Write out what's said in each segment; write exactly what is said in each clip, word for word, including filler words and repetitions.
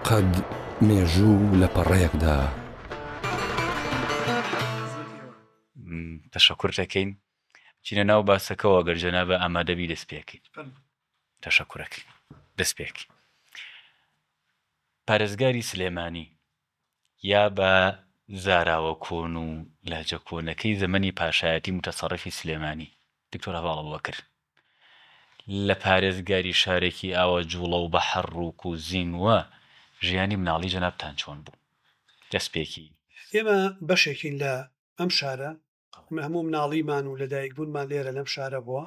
قەد مێژوو لە پەڕەیەکدا. تەشەکر دەکەین چینە ناو باسەکەەوە گەر جەنابە ئامادەبی دەست پێکەین. تەشەکورەکەین دەست پێکی. پارێزگاری سلێمانی یا بە زاراوە کۆن و لاجە کۆنەکەی زەمەنی پاشایەتی متەسەڕیفی سلێمانی دکتۆر هەواڵەوە کرد لە پارێزگاری شارێکی ئاوە جوڵە و بە حەڕووک و زینوە ژیانی مناڵی جەنابتان چۆن بوو؟ دەست پێکی. ئێمە بەشێکین لە ئەم شارە، هەموو مناڵیمان و لەدایک بوونمان لێرە لەم شارە بووە.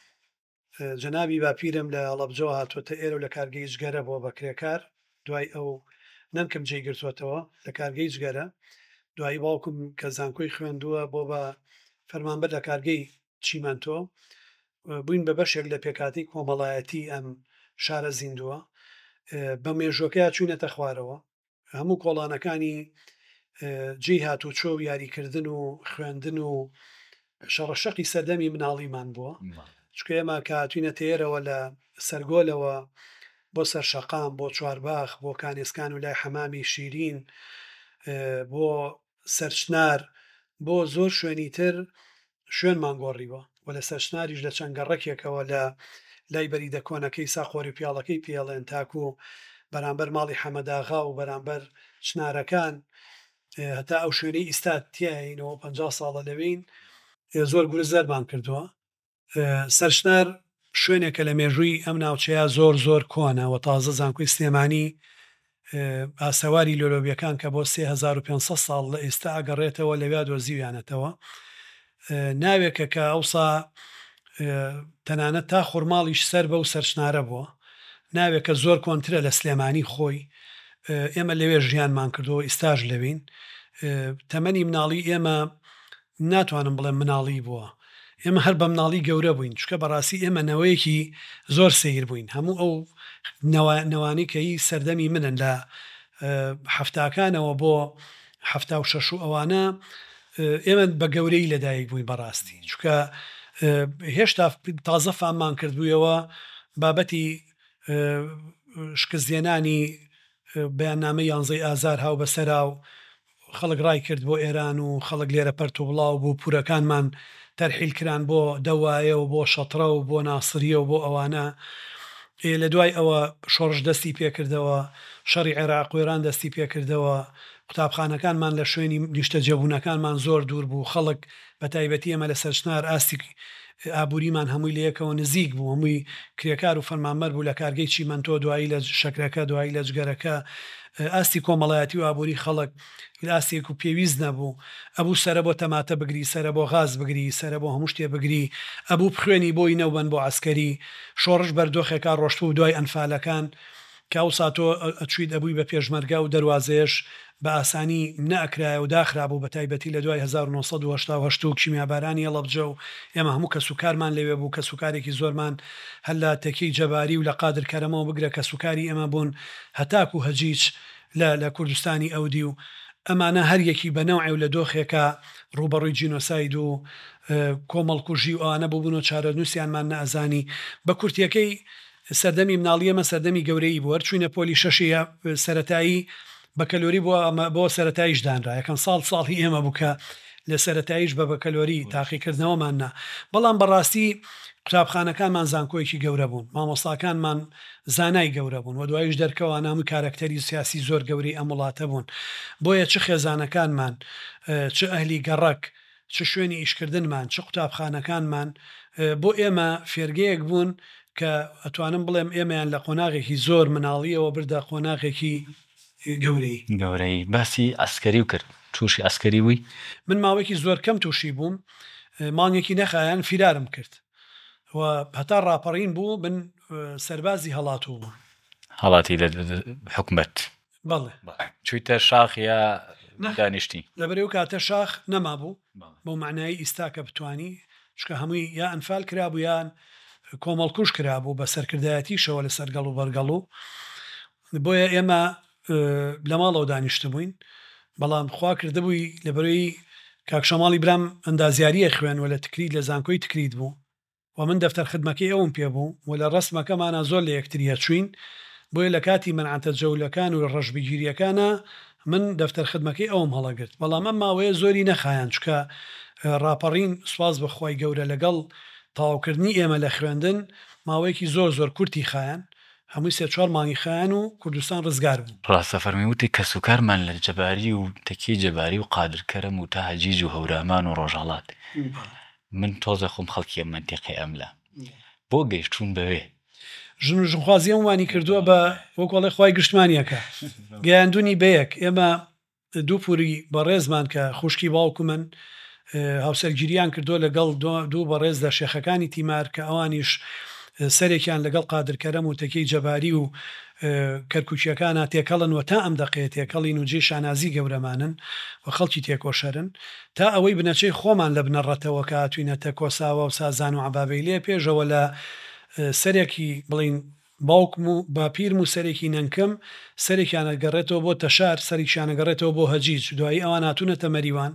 جەنابی باپیرم لە هەڵەبجەوە هاتوۆتە ئێرە و لە کارگەی جگەرە بۆ بە کرێکار، دوای ئەو نەمکەم جێی گرتوێتەوە لە کارگەی جگەرە. دوایی باوکم کە زانکۆی خوێندووە بۆ بە فەرمانبەر لە کارگەی چیمەنتۆ، بووین بە بەشێک لە پێکاتی کۆمەڵایەتی ئەم شارە زیندووە. بە مێژوەکەی چوونەتە خوارەوە، هەموو کۆڵانەکانی جێی هاتوو چۆ و یاریکردن و خوێندن و شەڕەشەقی سەردەمی مناڵیمان بووە. چکە ئێمە کە هاتوینەتە ئێرەوە لە سەرگۆلەوە بۆ سەرشەقام، بۆ چوارباخ، بۆ کانێسکان و لای حەمامی شیرین، بۆ سەرچنار، بۆ زۆر شوێنی تر شوێنمان گۆڕیوە و لە سەرچناریش لە چەند گەڕەکێکەوە لە لای بەریدە کۆنەکەی ساخۆری پیاڵەکەی پێڵێن تاکو و بەرامبەر ماڵی حەمەداغا و بەرامبەر چنارەکان هەتا ئەو شوێنەی ئیستاد تیاینەوە پەنجا ساڵە لەوین زۆر گورزەرمان کردووە. سەرچنار شوێنێکە لە مێژووی ئەم ناوچەیە زۆر زۆر کۆنەوە تازە زانکۆی سلێمانی ئاسەواری لۆلۆبیەکان کە بۆ سێ هەزار و پێنج سەد ساڵ لە ئێستا ئەگەڕێتەوە لەویا دۆزیویانەتەوە. ناوێکە کە ئەوسا تەنانەت تا خورماڵیش سەر بە و سەرچنارە بووە، ناوێکە زۆر کۆنترە لە سلێمانی خۆی. ئێمە لەوێ ژیانمان کردەوە، ئیستاژ لەوین. تەمەنی مناڵی ئێمە ناتوانم بڵێم مناڵی بووە، ئێمە هەر بە مناڵی گەورە بووین، چکە بەڕاستی ئێمە نەوەیەکی زۆر سیر بووین. هەموو ئەو نەوانی کەی سەردەمی منن لە هەفتاکانەوە بۆ هەفتا و شەش و ئەوانە ئێمە بە گەورەی لەدایک بووین بەڕاستی، چکە هێشتا تازە فاممان کردبوویەوە بابەتی شکستێنانی بەیاننامە یانزەی ئازار هاو بەسەرا و خەڵک ڕای کرد بۆ ئێران و خەڵک لێرە پەرت و بڵاو بوو، پورەکانمان تەرحیل کران بۆ دەوایە و بۆ شەترە و بۆ ناسریە و بۆ ئەوانە. لە دوای ئەوە شۆڕش دەستی پێکردەوە، شەڕی عێراق و ئێران دەستی پێکردەوە، قوتابخانەکانمان لە شوێنی نیشتە جێبوونەکانمان زۆر دوور بوو، خەڵک بە تایبەتی ئەمە لە سەرچنار ئاستی ئابووریمان هەمووی لە یەکەوە نزیک بوو، هەمووی کرێکار و فەرمانبەر بوو لە کارگەی چیمەنتۆ، دوایی لە شەکرەکە، دوایی لە جگەرەکە. ئاستی کۆمەڵایەتی و ئابووری خەڵک ئاستێک و پێویست نەبوو، ئەبوو سرە بۆ تەماتە بگری، سرە بۆ غاز بگری، سرە بۆ هەموو شتێ بگری، ئەبوو بخوێنی بۆی نەوبەن بۆ عەسکەری. شۆڕش بەردۆخێکا ڕۆشت و دوای ئەنفالەکان کە ئەوسا تۆ ئەچوویت ئەبووی بە پێشمەرگا و دەواازەیەش بە ئاسانی نەئەکرایە و داخرابوو، بە تایبەتی لە دوای هەزار و نۆ سەد و هەشتا و هەشت و کیمیابارانی هەڵەبجە و ئێمە هەموو کە سوکارمان لەوێ بوو، کە سوکارێکی زۆرمان هەر لە تەکەی جەباری و لە قادر کەرەمەوە بگرە کە سوکاری ئێمە بوون هەتاک و هەجیج لە کوردستانی ئەودی و ئەمانە هەر یەکی بە نەوعێ و لە دۆخێکە ڕوبەڕووی جینۆساید و کۆمەڵکوژی و ئەوانە بوو بوون و چارە نووسیانمان نەئەزانی. بە کورتیەکەی سەردەمی مناڵی ئەمە سەردەمی گەورەی بوو، هەرچوونە پۆلی شەشی سەرەتایی بە کەلۆری بۆ سەرەتاییش دانرا، یەکەم ساڵ ساڵی ئێمە بوو کە لە سەرەتاییش بە بە کەلۆری تاقیکردنەوەماننا. بەڵام بەڕاستی قوتابخانەکانمان زانکۆیەکی گەورە بوون، مامۆستاکانمان زانای گەورە بوون و دوایش دەرکەوە نامی کارکتەری سیاسی زۆر گەوری ئەم وڵاتە بوون. بۆیە چ خێزانەکانمان، چ ئەهلی گەڕک، چ شوێنی ئیشکردنمان، چ قوتابخانەکانمان بۆ ئێمە فێرگەیەک بوون کە ئەتوانم بڵێم ئێمەیان لە قۆناغێکی زۆر مناڵیەوە بردا قۆناغێکی گەورەی گەورەی. باسی ئەسکەری و کرد، تووشی ئەسکەری بووی؟ من ماوەیەکی زۆر کەم تووشی بووم، مانگێکی نەخایەن فیرارم کرد و هەتا ڕاپەڕین بوو بن سەربازی هەڵاتوو بوو، هەڵاتی لە حکومەت. بەڵێ چوویتە شاخ یا دانیشتی؟ لەبەرەوە کاتە شاخ نەما بوو بۆ معنایی ئیستاکە بتوانی، چکە هەمووی یا ئەنفال کرابوو یان کۆمەڵکوش کرابوو بە سەرکردایەتیشەوە لە سەرگەڵ و بەرگەڵ و. بۆیە ئێمە لە ماڵەوە دانیشتە بووین، بەڵام خوا کردبووی لەبەرەوەی کاکشەماڵی برام ئەندازیاریە خوێن و لە تکرید لە زانکۆی تکرید بوو و من دەفتەر خدمەکەی ئەوم پێ بوو و لە ڕەسمەکەمانە زۆر لە یەکتریە چوین بۆیە لە کاتی مەنعەتە جەولەکان و ڕەشبگیریەکانە من دەفتەر خدمەکەی ئەوم هەڵەگرت بەڵام ئەم ماوەیە زۆری نەخایان چکە ڕاپەڕین سواز بەخوای گەورە لەگەڵ تاواوکردنی ئێمە لە خوێندن ماوەیەکی زۆر زۆر کورتی خایەن هەمووی سێ چوار مانگی خایەن و کوردستان ڕزگار بوو. ڕاستە فەرمیوتی کە سوکارمان لە جەباری و تەکی جەباری و قادرکەرم و تا هەجیج و هەورامان و ڕۆژهەڵات من تۆزە خۆم خەڵکی منتیقی ئەملا بۆ گەیشتون بەوێ ژن و ژنخوازی ئەموانی کردووە بە وەکوڵی خی گشتمانیەکە گەیاندونی بەیەک ئێمە دوو پوری بەڕێزمان کە خوشکی باوکو من هاوسەرگیریان کردووە لەگەڵ دوو بەڕێز لە شێخەکانی تیمار کە ئەوانیش سەرێکیان لەگەڵ قادرکەرەم و تەکەی جەباری و کەرکوچیەکانە تێکەڵن و تا ئەم دەقێت تێکەڵین و جێ شانازی گەورەمانن و خەڵکی تێکۆشەرن تا ئەوەی بنەچەی خۆمان لە بنەڕەتەوە کە هاتوینەتە کۆساوە و سازان و عبابەی لێ پێشەوە لە سەرێکی بڵین باوکم و باپیرم و سەرێکی نەنکەم سەرێکیانە گەڕێتەوە بۆ تەشار سەرێکیانەگەڕێتەوە بۆ هەجیج دوایی ئەوان هاتوونەتە مەریوان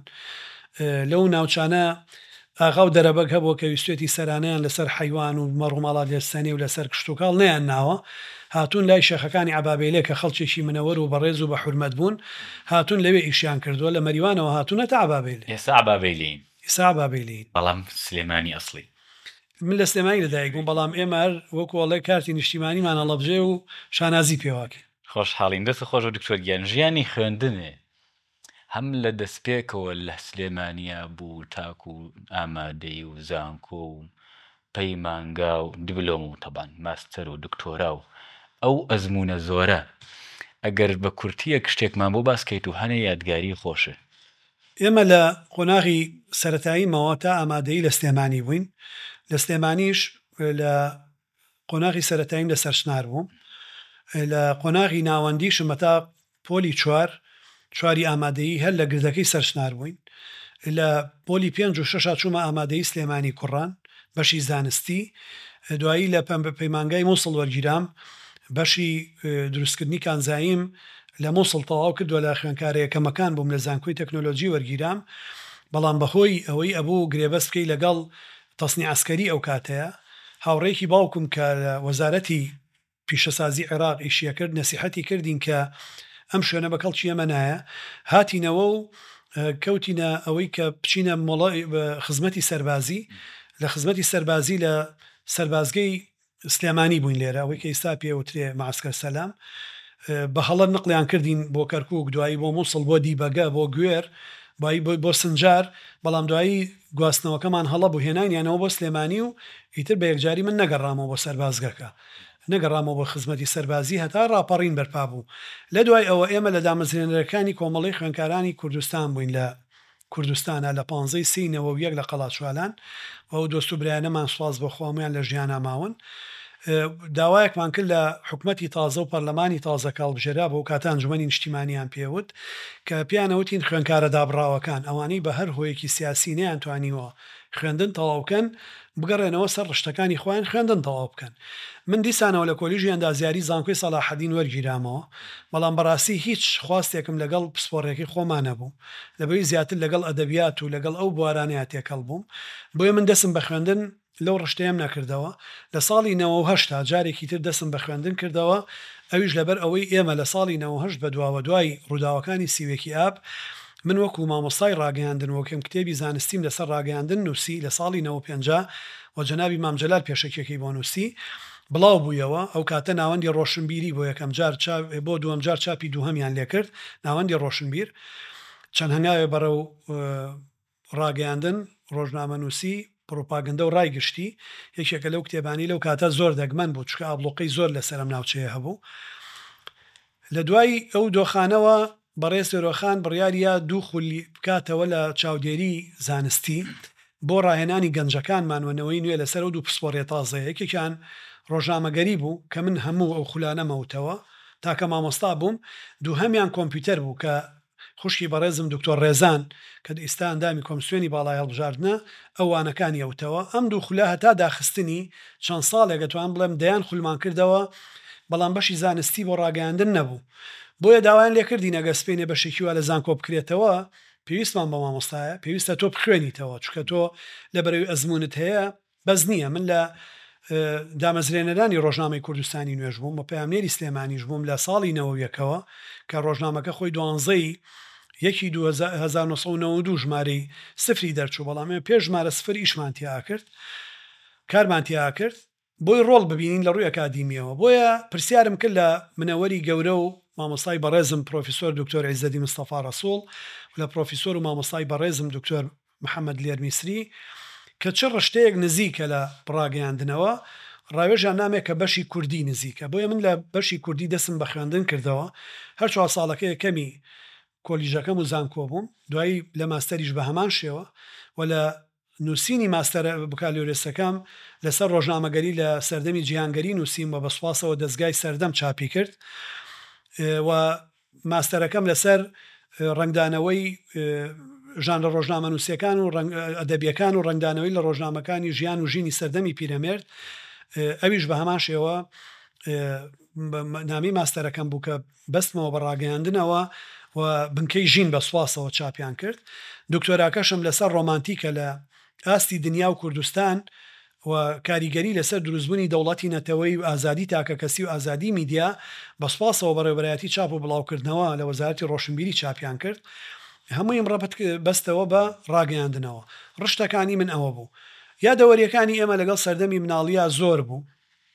لەو ناوچانە ئاغا و دەرەبەک هەبوو کە ویستێتی سەرانیان لەسەر حیوان و مەڕووماڵات لێستانی و لەسەر کشتتوکاڵ نەیان ناوە هاتوون لای شێخەکانی عبابەیلێ کە خەڵکێکی منەوەر و بەڕێز و بە حورمەت بوون هاتوون لەوێ ئیشیان کردووە لە مەریوانەوە هاتوونەتە عبابەیلێ ئێستا عبابەیلین ئێستا عبابەیلین بەڵام سلێمانی ئەسڵی من لە سلێمانی لەدایک بووم بەڵام ئێمە وەکو وەڵێ کارتی نیشتیمانیمان هەڵەبجێ و شانازی پێواکە خۆشحاڵین دەست خۆش و دکتۆر گیان ژیانی خوێندنێ هەم لە دەستپێکەوە لە سلێمانیا بوو تاکو و ئامادەی و زانکۆ و پەیمانگا و دیبلۆم و تەبان ماستەر و دکتۆرا و ئەو ئەزمونە زۆرە ئەگەر بە کورتیە شتێکمان بۆ باسکەیت و هەنێ یادگاری خۆشە. ئێمە لە قۆناغی سەرەتایی ماوە تا ئامادەی لە سلێمانی بووین لە سلێمانیش لە قۆناغی سەرەتاییم لە سەرشنار بووم لە قۆناغی ناوەندیشم هەتا پۆلی چوار چواری ئامادەیی هەر لە گردەکەی سەرشنار بووین لە پۆلی پێنج و شەش چوومە ئامادەی سلێمانی کوڕان بەشی زانستی دوایی لە پەیمانگای مووسڵ وەرگیرام بەشی دروستکردنی کانزاییم لە مووسڵ تەواو کردووە لە خوێنکارەکەمەکان بووم لە زانکۆی تەکنۆلۆژی وەرگیرام بەڵام بەهۆی ئەوەی ئەبوو گرێبەست بکەی لەگەڵ تەسنی عسکەری ئەو کاتەیە هاوڕێکی باوکم کە لە وەزارەتی پیشەسازی عێراق ئیشیە کرد نەسیحەتی کردین کە ئەم شوێنە بە کەڵکی ئەمە نایە هاتینەوە و کەوتینە ئەوەی کە بچینە مۆڵی خزمەتی سەربازی لە خزمەتی سەربازی لە سەربازگەی سلێمانی بووین لێرە ئەوەی کە ئێستا پێوترێ معسکەر سەلام بە هەڵە نقلیان کردین بۆ کەرکووک دوایی بۆ مووسڵ بۆ دیبەگە بۆ گوێر بۆ سنجار بەڵام دوایی گواستنەوەکەمان هەڵە بوو هێنانیانەوە بۆ سلێمانی و ئیتر بە یەکجاری من نەگەڕامەوە بۆ سەربازگەکە نەگەڕامەوە بۆ خزمەتی سەربازی هەتا ڕاپەڕین بەرپا بوو لە دوای ئەوە ئێمە لە دامەزرێنەرەکانی کۆمەڵی خوێنکارانی کوردستان بووین لە کوردستانە لە پانزەی سینەوە و یەک لە قەڵاچوالان و ئەو دۆست و برایانەمان سواز بۆ خۆمیان لە ژیانە ماون داوایەکمان کرد لە حکومەتی تازە و پەرلەمانی تازە کاڵبژێرا بۆ کاتان ئەنجومەنی نیشتیمانیان پێوت کە پیانەوتین خوێنکارە دابڕاوەکان ئەوانەی بە هەر هۆیەکی سیاسی نەیانتوانیوە خوێندن تەواوکەن بگەڕێنەوە سەر ڕشتەکانی خۆیان خوێندن تەواو بکەن من دیسانەوە لە کۆلیژی ئەندازیاری زانکۆی سەلاحەدین وەرگیرامەوە بەڵام بەڕاستی هیچ خواستێکم لەگەڵ پسپۆڕێکی خۆمانە بوو لەبەری زیاتر لەگەڵ ئەدەبیات و لەگەڵ ئەو بوارانەیە تێکەڵ بووم بۆیە من دەسم بە خوێندن لەو ڕشتەیەم نەکردەوە لە ساڵی نەوە و هەشتا جارێکی تر دەسم بە خوێندن کردەوە ئەویش لەبەر ئەوەی ئێمە لە ساڵی نەوە هەشت بە دواوە دوای ڕووداوەکانی سیوێکی ئاب من وەکو مامۆستای ڕاگەیاندن وەکەم کتێبی زانستیم لەسەر ڕاگەیاندن نووسی لە ساڵی نەوە پێنجا و جەنابی مامجەلال پێشەکێکی بۆ نووسی بڵاو بوویەوە ئەو کاتە ناوەندی ڕۆشنبیری بۆ یەکەم جار بۆ دووەم جار چاپی دووهەمیان لێ کرد ناوەندی ڕۆشنبیر چەند هەنگاوێ بەرەو ڕاگەیاندن ڕۆژنامە نووسی پرۆپاگەندە و ڕایگشتی یەکێکە لەو کتێبانی لەو کاتە زۆر دەگمەن بوو چکە ئابلوقەی زۆر لەسەرم ناوچەیە هەبوو لە دوای ئەو دۆخانەوە بەڕێز سێرۆخان بڕیاریە دوو خولی بکاتەوە لە چاودێری زانستی بۆ ڕاهێنانی گەنجەکانمانوەنەوەی نوێ لەسەر و دوو پسپۆڕێ تازەیە یەکێکیان ڕۆژنامەگەری بوو کە من هەموو ئەو خولانە مەوتەوە تاکە مامۆستا بووم دوو هەمیان کۆمپیوتەر بوو کە خوشکی بەڕێزم دکتۆر ڕێزان کە ئێستا ئەندامی کۆمسیۆنی باڵای هەڵبژاردنە ئەوانەکانی ئەوتەوە ئەم دوو خولە هەتا داخستنی چەند ساڵێک توان بڵێم دەیان خولمان کردەوە بەڵام بەشی زانستی بۆ ڕاگەیاندن نەبوو بۆیە داوایان لێکردی نەگە سپێنێ بەشێکی وا لە زانکۆ بکرێتەوە پێویستمان بە مامۆستایە پێویستە تۆ بخوێنیتەوە چکە تۆ لە بەرەوەی ئەزمونت هەیە بەس نییە من لە دامەزرێنەرانی ڕۆژنامەی کوردستانی نوێژ بووم بە پامنێری سلێمانیش بووم لە ساڵی نەوەیەکەوە کە ڕۆژنامەکە خۆی دوانزەی یەکی هەزار و نۆ سەد و نەوە و دوو ژمارەی سفری دەرچوو بەڵام پێش ژمارە سفر ئیشمانتیا کرد کارمانتیا کرد بۆی ڕۆڵ ببینین لە ڕووی ئەکادیمیەوە بۆیە پرسیارم کرد لە منەوەری گەورە و مامۆستای بەڕێزم پرۆفیسۆر دکتۆر عیزەدی مستەفا ڕەسوڵ لە پرۆفیسۆر و مامۆستای بەڕێزم دکتۆر محەممەد لێرمیسری کە چ ڕشتەیەک نزیکە لە بڕاگەیاندنەوە ڕاوێژیان نامێک کە بەشی کوردی نزیکە بۆیە من لە بەشی کوردی دەستم بە خوێندن کردەوە هەر چوار ساڵەکە یەکەمی کۆلیژەکەم و زانکۆ بووم دوایی لە ماستەریش بە هەمان شێوە و لە نووسینی ماستەر بکالۆرێسەکەم لەسەر ڕۆژنامەگەری لە سەردەمی جیهانگەری نووسیم و بەسواسەوە دەستگای سەردەم چاپی کرد و ماستەرەکەم لەسەر ڕنگدانەوەی ژانرە ڕۆژنامە نووسیەکان و ئەدەبیەکان و ڕنگدانەوەی لە ڕۆژنامەکانی ژیان و ژینی سەردەمی پیرەمێرد ئەویش بە هەمان شێوە نامی ماستەرەکەم بوو کە بەستمەوە بە ڕاگەیاندنەوە و بنکەی ژین بە سواسەوە چاپیان کرد دکتۆراکەشم لەسەر ڕۆمانتیکە لە ئاستی دنیا و کوردستان و کاریگەری لەسەر دروستبوونی دەوڵەتی نەتەوەی و ئازادی تاکە کەسی و ئازادی میدیا بە سواسەوە بەڕێوەبەرایەتی چاپ و بڵاوکردنەوە لە وەزارەتی ڕۆشنبیری چاپیان کرد هەموویم ڕەپەت بەستەوە بە ڕاگەیاندنەوە ڕشتەکانی من ئەوە بوو یادەوەریەکانی ئێمە لەگەڵ سەردەمی مناڵیا زۆر بوو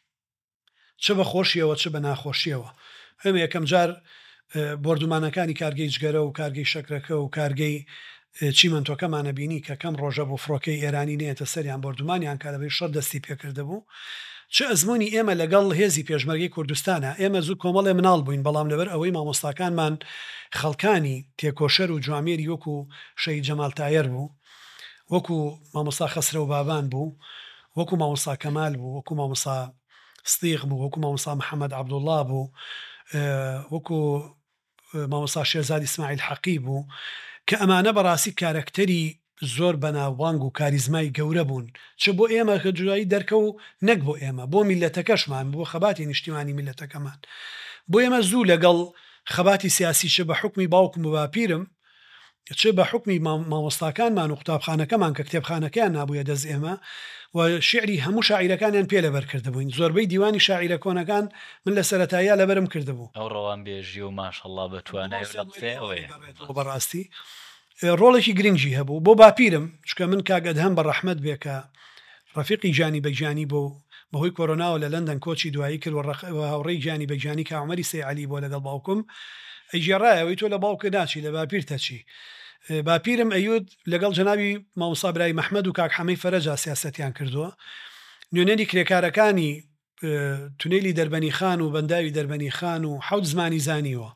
چ بە خۆشیەوە چ بە ناخۆشیەوە ئەمە یەکەم جار بردومانەکانی کارگەی جگەرە و کارگەی شەکرەکە و کارگەی چیمەنتۆکەمانە بینی کە کەم ڕۆژە بۆ فڕۆکەی ئێرانی نێتە سەریان بردومانیان کارەبەی شەڕ دەستی پێکرده بوو چ ئەزمموی ئێمە لەگەڵ هێزی پێشمەرگی کوردستانە ئێمە زوو کۆمەڵێ مناڵ بووین بەڵام لەبەر ئەوەی مامۆستاکانمان خەڵکانی تێکۆشەر و جوامێری وەکو شەید جەمال تایر بوو وەکو مامۆستا خەسرە و بابان بوو وەکو مامۆستا کەمال بوو وەکو مامۆستا ستیغ بوو وەکو مامۆستا محەممەد عەبدوڵڵا بوو وەکو مامۆستا شێرزاد ئیسماعیل حەقی بوو کە ئەمانە بەڕاستی کارەکتەری زۆر بەناوبانگ و کاریزمای گەورە بوون چ بۆ ئێمە کە جوایی دەرکە و نەک بۆ ئێمە بۆ میلەتەکەشمان بۆ خەباتی نیشتیمانی میلەتەکەمان بۆ ئێمە زوو لەگەڵ خەباتی سیاسی چ بە حکمی باوکم و باپیرم چ بە حکمی مامۆستاکانمان و قوتابخانەکەمان کە کتێبخانەکەیان نابووە دەست ئێمە و شعری هەموو شاعیرەکانیان پێ لەبەر کردبووین زۆربەی دیوانی شاعیرە کۆنەکان من لە سەرەتایە لەبەرم کردبوو ئەو ڕەوان بێژی و ماشەڵڵا بەتوانای بەڕاستی ڕۆڵێکی گرنگی هەبوو بۆ باپیرم چکە من کاگەد هەم بە ڕەحمەت بێکە ڕەفیقی جانی بەگیانی بۆ بەهۆی کۆرۆناوە لە لەندەن کۆچی دوایی کرد و هاوڕێی جانی بەگیانی کە عومەری سەیعەلی بۆ لەگەڵ باوکم ئەیژێڕایەوەی تۆ لە باوکە ناچی لە باپیر تەچی باپیرم ئەیود لەگەڵ جەنابی مامۆستا برای مەحمەد و کاک حەمەی فەرەجا سیاسەتیان کردووە نوێنەری کرێکارەکانی تونێلی دەربەنی خان و بەنداوی دەربەنی خان و حەوت زمانی زانیوە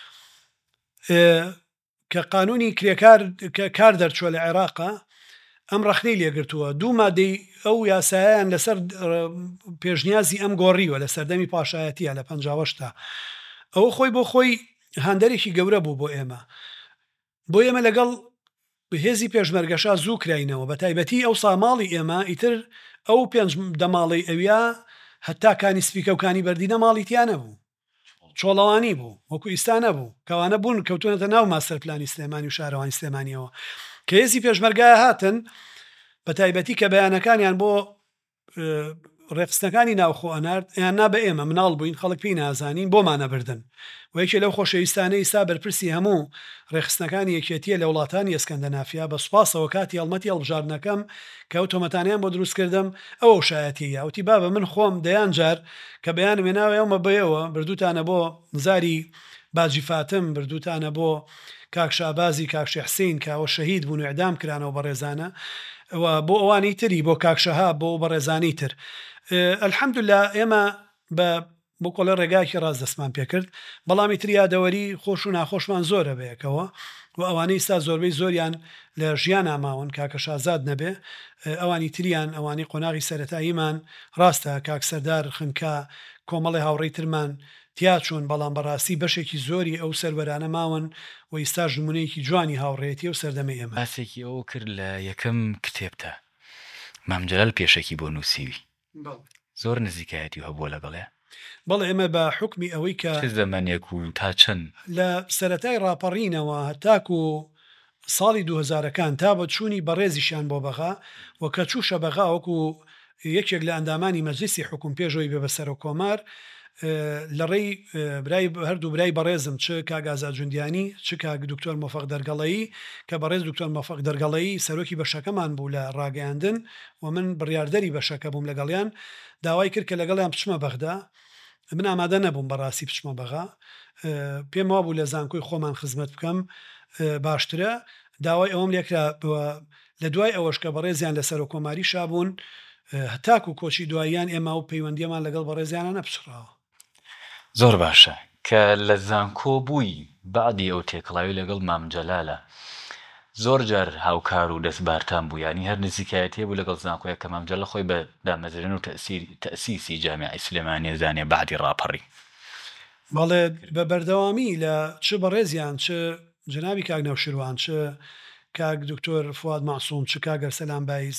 کە قانونی کرێکار کار دەرچووە لە عێراقا ئەم ڕەخنەی لێگرتووە دوو مادەی ئەو یاسایان لەسەر پێشنیازی ئەم گۆڕیوە لە سەردەمی پاشایەتیە لە پەنجاوەشتا ئەوە خۆی بۆ خۆی هاندەرێکی گەورە بوو بۆ ئێمە بۆ ئێمە لەگەڵ هێزی پێشمەرگەشا زوو کراینەوە بە تایبەتی ئەو ساماڵی ئێمە ئیتر ئەو پێنج دەماڵی ئەویا هەتا کانی سپیکە و کانی بەردینە ماڵیتیانە بوو چۆڵەوانی بوو وەکو ئیستانە بوو کەوانە بوون کەوتونەتە ناو ماستەر پلانی سلێمانی و شارەوانی سلێمانیەوە کە هێزی پێشمەرگایە هاتن بە تایبەتی کە بەیانەکانیان بۆ ڕێخستەکانی ناوخۆ ئەنارد یان نا بە ئێمە مناڵ بووین خەڵک پێی نازانین بۆمانە بردن و یەکێ لەو خۆشەویستانەی ئیستا بەرپرسی هەموو ڕێخستنەکانی یەکێتیە لە وڵاتانی ئەسکەندەنافیا بە سوپاسەوە کاتی هەڵمەتی هەڵبژاردنەکەم کە ئەو تۆمەتانیان بۆ دروست کردم ئەوە شایەتیە وتی بابە من خۆم دەیان جار کە بەیان وێناوە ئەومە بەیەوە بردووتانە بۆ نزاری باجی فاتم بردووتانە بۆ کاک شابازی کاکشی حسین کە ئەوە شەهید بوون و ئیعدام کرانەوە بە ڕێزانە بۆ ئەوانی تری بۆ کاکشەها بۆ بە ڕێزانی تر ئەلحەمدوللا ئێمە بە بۆ کۆڵە ڕێگاکی ڕاست دەستمان پێکرد بەڵامی تر یادەوەری خۆش و ناخۆشمان زۆرە بەیەکەوە و ئەوانەی ئستا زۆربەی زۆریان لە ژیان ئاماون کاکە شازاد نەبێ ئەوانی تریان ئەوانی قۆناغی سەرەتاییمان ڕاستە کاک سەردار خنکا کۆمەڵی هاوڕێی ترمان تیا چوون بەڵام بەڕاستی بەشێکی زۆری ئەو سەربەرانە ماون و ئێستا ژمونەیەکی جوانی هاوڕێتی و سەردەمەی ئێمە باسێکی ئەو کرد لە یەکەم کتێبتە مامجلال پێشێکی بۆ نووسیوی زۆر نزیکایەتی هەبووە لەگەڵێ بەڵێ ئێمە بە حکمی ئەوەی کە زەمانێک و تا چەند لە سەرەتای ڕاپەڕینەوە هەتاک و ساڵی دوو هەزارەکان تا بە چوونی بەڕێزیشان بۆ بەغا و کە چوو شەبەغا وەکو یەکێک لە ئەندامانی مەجلیسی حکوم پێشەوەی بێ بە سەر و کۆمار لە ڕێی برای هەردوو برای بەڕێزم چ کاک ئازاد جوندیانی چ کاک دکتۆر مۆفەق دەرگەڵەیی کە بەڕێز دکتۆر مۆفەق دەرگەڵەیی سەرۆکی بەشەکەمان بوو لە ڕاگەیاندن و من بڕیاردەری بەشەکە بووم لەگەڵیان داوای کرد کە لەگەڵیان بچمە بەغدا من ئامادە نەبووم بەڕاستی بچمە بەغا پێم وا بوو لە زانکۆی خۆمان خزمەت بکەم باشترە داوای ئەوم لێکرا لە دوای ئەوەش کە بەڕێزیان لە سەر و کۆماری شابوون هەتاکو کۆچی دواییان ئێمە و پەیوەندیەمان لەگەڵ بەڕێزیانە نەپسراوە. زۆر باشە کە لە زانکۆ بووی بعدی ئەو تێکڵاوی لەگەڵ مام جەلالە زۆر جار هاوکار و دەستبارتان بوو ینی هەر نزیکایەتێ بوو لەگەڵ زانکۆیە کە مام جەلە خۆی بە دامەزرێن و تەسیسی جامیعەی سلێمانی زانێ بعدی ڕاپەڕی. بەڵێ بە بەردەوامی لە چ بەڕێزیان چ جنابی کاک نەوشیروان چ کاک دکتۆر فواد معسووم چ کاک ئەرسەلان بایس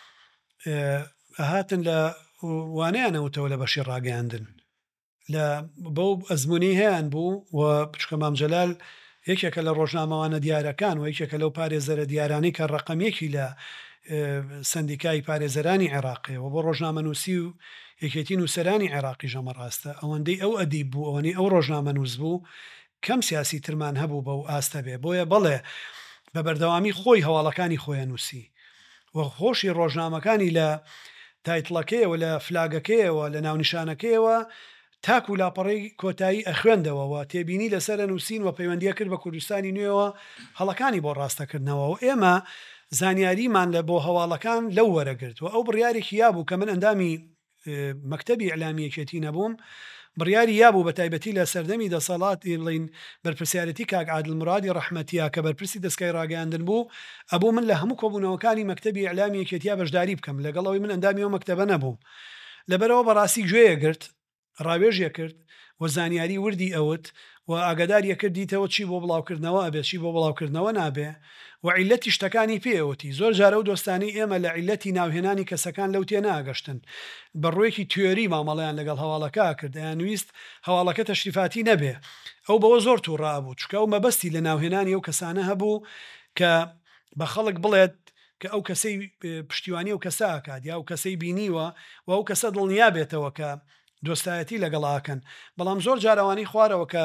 هاتن لە وانەیانەوتەوە لە بەشی ڕاگەیاندن لە بەو ئەزمموی هەیەیان بوو و بچکە مام جەلال یەکێکە لە ڕۆژنامەوانە دیارەکان و یەکێکە لەو پارێزەرە دیارانی کە ڕقەمێکی لە سندیکای پارێزەرانی عێراقیەوە بۆ ڕۆژنامە نووسی و یەکێتی نووسەرانی عێراقی ژەمە ڕاستە ئەوەندەی ئەو ئەدیب بوو ئەوەنی ئەو ڕۆژنامە نووس بوو کەم سیاسی ترمان هەبوو بەو ئاستە بێ بۆیە بەڵێ بە بەردەوامی خۆی هەواڵەکانی خۆیان نووسی و خۆشی ڕۆژنامەکانی لە تایتڵەکەیەوە لە فلاگەکەیەوە لە ناونیشانەکەیەوە تاکو لاپەڕی کۆتایی ئەخوێندەوەەوە تێبینی لەسەر نووسین و پەیوەندیە کرد بە کوردستانی نوێەوە هەڵەکانی بۆ ڕاستەکردنەوە و ئێمە زانیاریمان لە بۆ هەواڵەکان لەو وەرەگرت و ئەو بڕیارێکی یابوو کە من ئەندامی مەکتەبی ئیعلامیەکێتی نەبووم بڕیاری یابوو بە تایبەتی لە سەردەمی دەسەڵاتی بڵین بەرپرسیارەتی کاک عادڵمورادی ڕەحمەتیە کە بەرپرسی دەستگای ڕاگەیاندن بوو ئەبوو من لە هەموو کۆبوونەوەکانی مەکتەبی ئیعلامیەکێتیا بەشداری بکەم لەگەڵەوەی من ئەندامی ئەو مەکتەبە نەبووم لەبەرەوە بەڕاستی گوێیە گرت ڕاوێژیە کرد و زانیاری وردی ئەوت و ئاگاداریە کردیتەوە چی بۆ بڵاوکردنەوە ئەبێت چی بۆ بڵاوکردنەوە نابێ و عیلەتی شتەکانی پێوتی زۆر جارە و دۆستانی ئێمە لە عیلەتی ناوهێنانی کەسەکان لەو تێ ناگەشتن بەڕوویەکی تیۆری مامەڵیان لەگەڵ هەواڵەکە کرد یان ویست هەواڵەکە تەشریفاتی نەبێ ئەو بەوە زۆر تووڕابوو چکە و مەبەستی لە ناوهێنانی ئەو کەسانە هەبوو کە بە خەڵک بڵێت کە ئەو کەسەی پشتیوانی و کەسە ئاکات یا و کەسەی بینیوە و ئەو کەسە دڵنیا بێتەوە کە دۆستایەتی لەگەڵاکەن بەڵام زۆر جاراوانی خوارەوە کە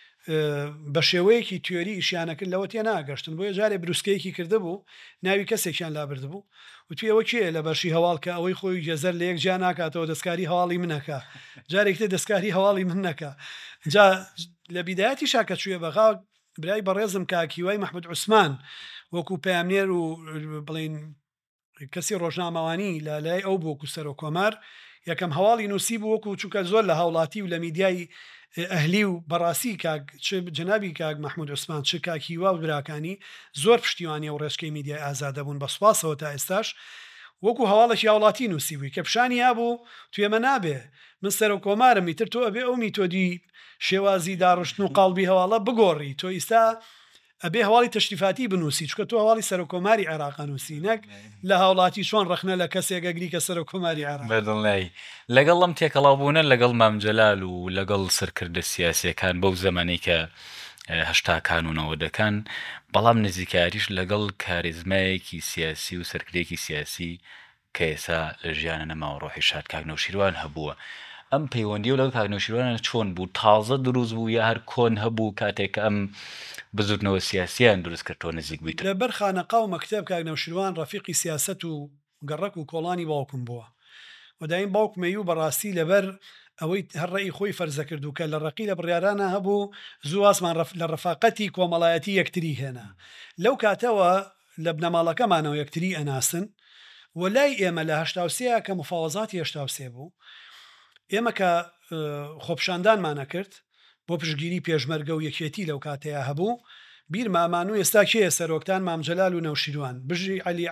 بە شێوەیەکی تیۆری ئیشیانەکرد لەوە تێ ناگەشتن بۆیە جارێ بروسکەیەکی کرده بوو ناوی کەسێکیان لابرد بوو و توێەوە کێ لە بەشی هەواڵ کە ئەوەی خۆی جێزەر لە یەک جا ناکاتەوە دەستکاری هەواڵی منەکە جارێکتە دەستکاری هەواڵی من نەکە جا لە بیدایەتی شاکە چوێ بەغا برای بەڕێزم کاکیوای محمود عوسمان وەکو پامنێر و بڵین کەسی ڕۆژنامەوانی لە لای ئەو بۆکو سەر و کۆمار یەکەم هەواڵی نووسی بوو وەکو چونکە زۆر لە هاوڵاتی و لە میدیای ئەهلی و بەڕاستی کاک جنابی کاک محمود عوسمان چ کاکیوا و براکانی زۆر پشتیوانی و ڕێشکەی میدیای ئازادە بوون بە سوپاسەوە تا ئێستاش وەکو هەواڵێکی هاوڵاتی نووسی بووی کە پیشانی هەبوو توێمە نابێ من سەر و کۆمارم میتر تۆ ئەبێ ئەو میتۆدی شێوازی داڕشتن و قاڵبی هەواڵە بگۆڕی تۆ ئیستا ئەبێ هەواڵی تەشریفاتی بنووسی چکە تۆ هەواڵی سەر و کۆماری عێراق نووسی نەک لە هاوڵاتی چۆن ڕخنە لە کەسێکەگری کە سەر و کۆماری عێراق بەدڵنیایی لەگەڵم تێکەڵاوبوونە لەگەڵ مام جەلال و لەگەڵ سەرکردە سیاسیەکان بەو زەمانەی کە هەشتاکان و نەوەدەکان بەڵام نزیکاریش لەگەڵ کاریزمایەکی سیاسی و سەرکردێکی سیاسی کە ئێستا لە ژیانە نەماوە ڕۆحی شاد کاک نەوشیروان هەبووە ئەم پەیوەندی و لەگەڵ کاک نەوشیروانە چۆن بوو تازە دروست بوو یا هەر کۆن هەبوو کاتێک ئەم بزودنەوە سیاسیان دروست کردەوە نزیک بوویت لە بەر خانەقا و مەکتەب کاک نەوشیروان ڕەفیقی سیاست و گەڕەک و کۆڵانی باوکم بووە و دایم باوکمەی و بەڕاستی لەبەر ئەوەی هەرڕێی خۆی فەرزە کرد و کە لە ڕقی لە بڕیارانە هەبوو زوو ئاسمان لە ڕەفاقەتی کۆمەڵایەتی یەکتری هێنا لەو کاتەوە لە بنەماڵەکەمانەوە یەکتری ئەناسن و لای ئێمە لە هەشتا و سێ کە مفاوەزاتی هەشتا و سێ بوو ئێمە کە خۆپشاندانمانە کرد بۆ پشگیری پێشمەرگە و یەکێتی لەو کاتەیە هەبوو بیر مامان و ئێستا کێ سەرۆکتان مام جەلال و نەوشیروان بژی علی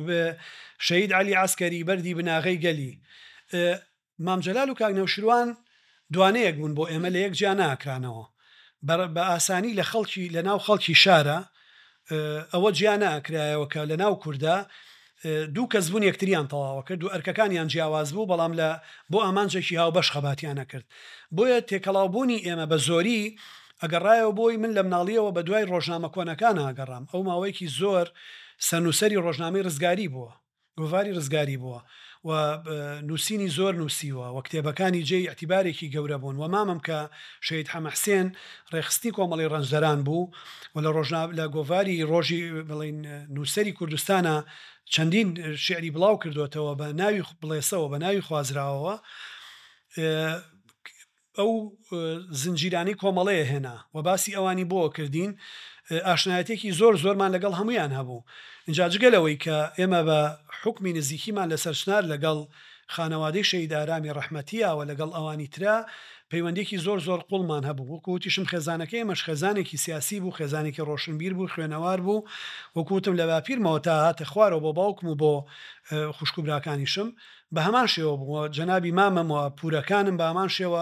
شەهید علی عەسکەری بەردی بناغەی گەلی مام جەلال و کاک نەوشیروان دوانەیەک بوون بۆ ئێمە لە یەک جا ناکرانەوە بە ئاسانی لە خەڵکی لە ناو خەڵکی شارە ئەوە جیان ناکرایەوە کە لە ناو کووردا دوو کەس بوون یەکتریان تەواوە کرد و ئەرکەکانیان جیاواز بوو بەڵام لە بۆ ئامانجێکی هاوبەش خەباتیانە کرد بۆیە تێکەڵاوبوونی ئێمە بە زۆری ئەگەڕایەوە بۆی من لە مناڵیەوە بە دوای ڕۆژنامە کۆنەکان ئاگەڕام ئەو ماوەیەکی زۆر سەرنووسەری ڕۆژنامەی ڕزگاری بووە گۆڤاری ڕزگاری بووە و نووسینی زۆر نووسیوە و کتێبەکانی جێی ئەتیبارێکی گەورە بوون و مامەم کە شەید حەمەحسێن ڕێخستی کۆمەڵی ڕەنجدەران بوو و لە ڕۆژنا لە گۆڤاری ڕۆژی بڵین نووسەری کوردستانە چەندین شعری بڵاو کردوێتەوە بە ناوی بڵێسەوە بە ناوی خوازراوەوە ئەو زنجیرانی کۆمەڵەیە هێنا و باسی ئەوانی بۆ کردین ئاشنایەتێکی زۆر زۆرمان لەگەڵ هەمویان هەبوو اینجا جگەلەوەی کە ئێمە بە حکمی نزیکیمان لەسەر شنار لەگەڵ خانەوادەی شەید ئارامی ڕەحمەتیە و لەگەڵ ئەوانی ترا پەیوەندێکی زۆر زۆر قوڵمان هەبوو وەکوتیشم خێزانەکەی ئێمەش خێزانێکی سیاسی بوو خێزانێکی ڕۆشنبیر بوو خوێنەوار بوو وەکوتم لە باپیرمەوە تا هاتە خوارەوە بۆ باوکم و بۆ خوشکوبراکانیشم بە هەمان شێوە بوو جەنابی مامەمەوە پورەکانم بە هەمان شێوە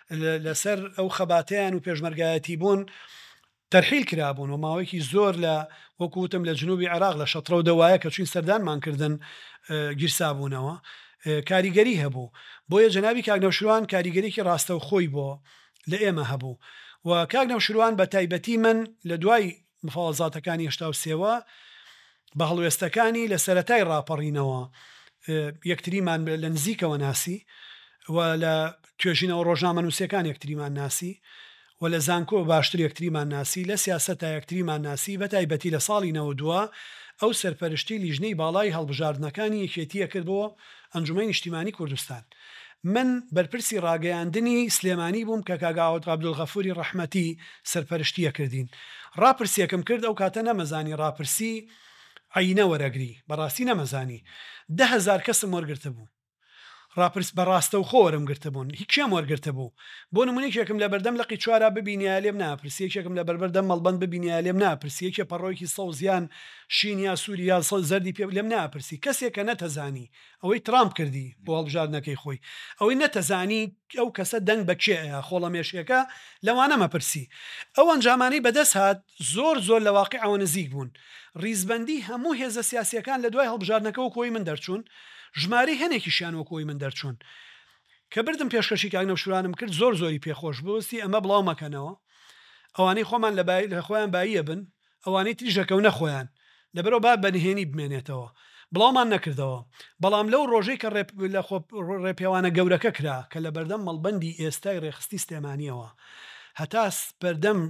لەسەر ئەو خەباتیان و پێشمەرگایەتی بوون تەرحیل کرابوون و ماوەیەکی زۆر لە وەکوتم لە جنوبی عێراق لە شەترە و دەوایە کە چوین سەردانمان کردن گیرسابوونەوە کاریگەری هەبوو بۆیە جەنابی کاکنەوشروان کاریگەریکی ڕاستە و خۆی بۆ لە ئێمە هەبوو و کاکنەوشروان بە تایبەتی من لە دوای مفاوەزاتەکانی هەشتا و سێوە بە هەڵوێستەکانی لە سەرەتای ڕاپەڕینەوە یەکتریمان لە نزیکەوە ناسی و لە توێژینەوە ڕۆژنامە نووسیەکان یەکتریمان ناسی و لە زانکۆ باشتر یەکتریمان ناسی لە سیاسەتە یەکتریمان ناسی بە تایبەتی لە ساڵی نەوە دووە ئەو سەرپەرشتی لیژنەی باڵای هەڵبژاردنەکانی یەکێتیە کردبەوە ئەنجومەی نیشتیمانی کوردستان من بەرپرسی ڕاگەیاندنی سلێمانی بووم کە کاگاوت عەبدولغەفوری ڕەحمەتی سەرپەرشتیە کردین ڕاپرسیەکەم کرد ئەو کاتە نەمەزانی ڕاپرسی عینە وەرەگری بەڕاستی نەمەزانی ده هەزار کەسم وەرگرتە بوو ڕاپرس بەڕاستە و خۆرم گرتە بوون هیچیان وەرگرتە بوو بۆ نمونەیەکێکم لە بەردەم لەقی چوارا ببینیا لێم ناپرسیەکێکم لە بەربەردەم مەڵبەند ببینیا لێم ناپرسیەکێ پەڕۆیکی سەوزیان شینیا سووریا زەردی پێ لێم ناپرسی کەسێکە نەتەزانی ئەوەی ترامپ کردی بۆ هەڵبژاردنەکەی خۆی ئەوەی نەتەزانی ئەو کەسە دەنگ بەکێیە خۆڵەمێشیەکە لەوانە مەپرسی ئەو ئەنجامانەی بەدەست هات زۆر زۆر لە واقعەوە نزیک بوون ریزبەندی هەموو هێزە سیاسیەکان لە دوای هەڵبژاردنەکە و کۆی من دەرچوون ژماری هەنێکیشیان وەکۆی من دەرچوون کە بردم پێشکەشی کاکنەوشروانم کرد زۆر زۆری پێخۆش بوەستی ئەمە بڵاو مەکەنەوە ئەوانەی خۆمان لە خۆیان باییە بن ئەوانەی تریژەکەو نەخۆیان لەبەرەوە با بەنهێنی بمێنێتەوە بڵاومان نەکردەوە بەڵام لەو ڕۆژەی کە لە ڕێپێوانە گەورەکە کرا کە لە بەردەم مەڵبەندی ئێستای ڕێخستی سلێمانیەوە هەتا بەردەم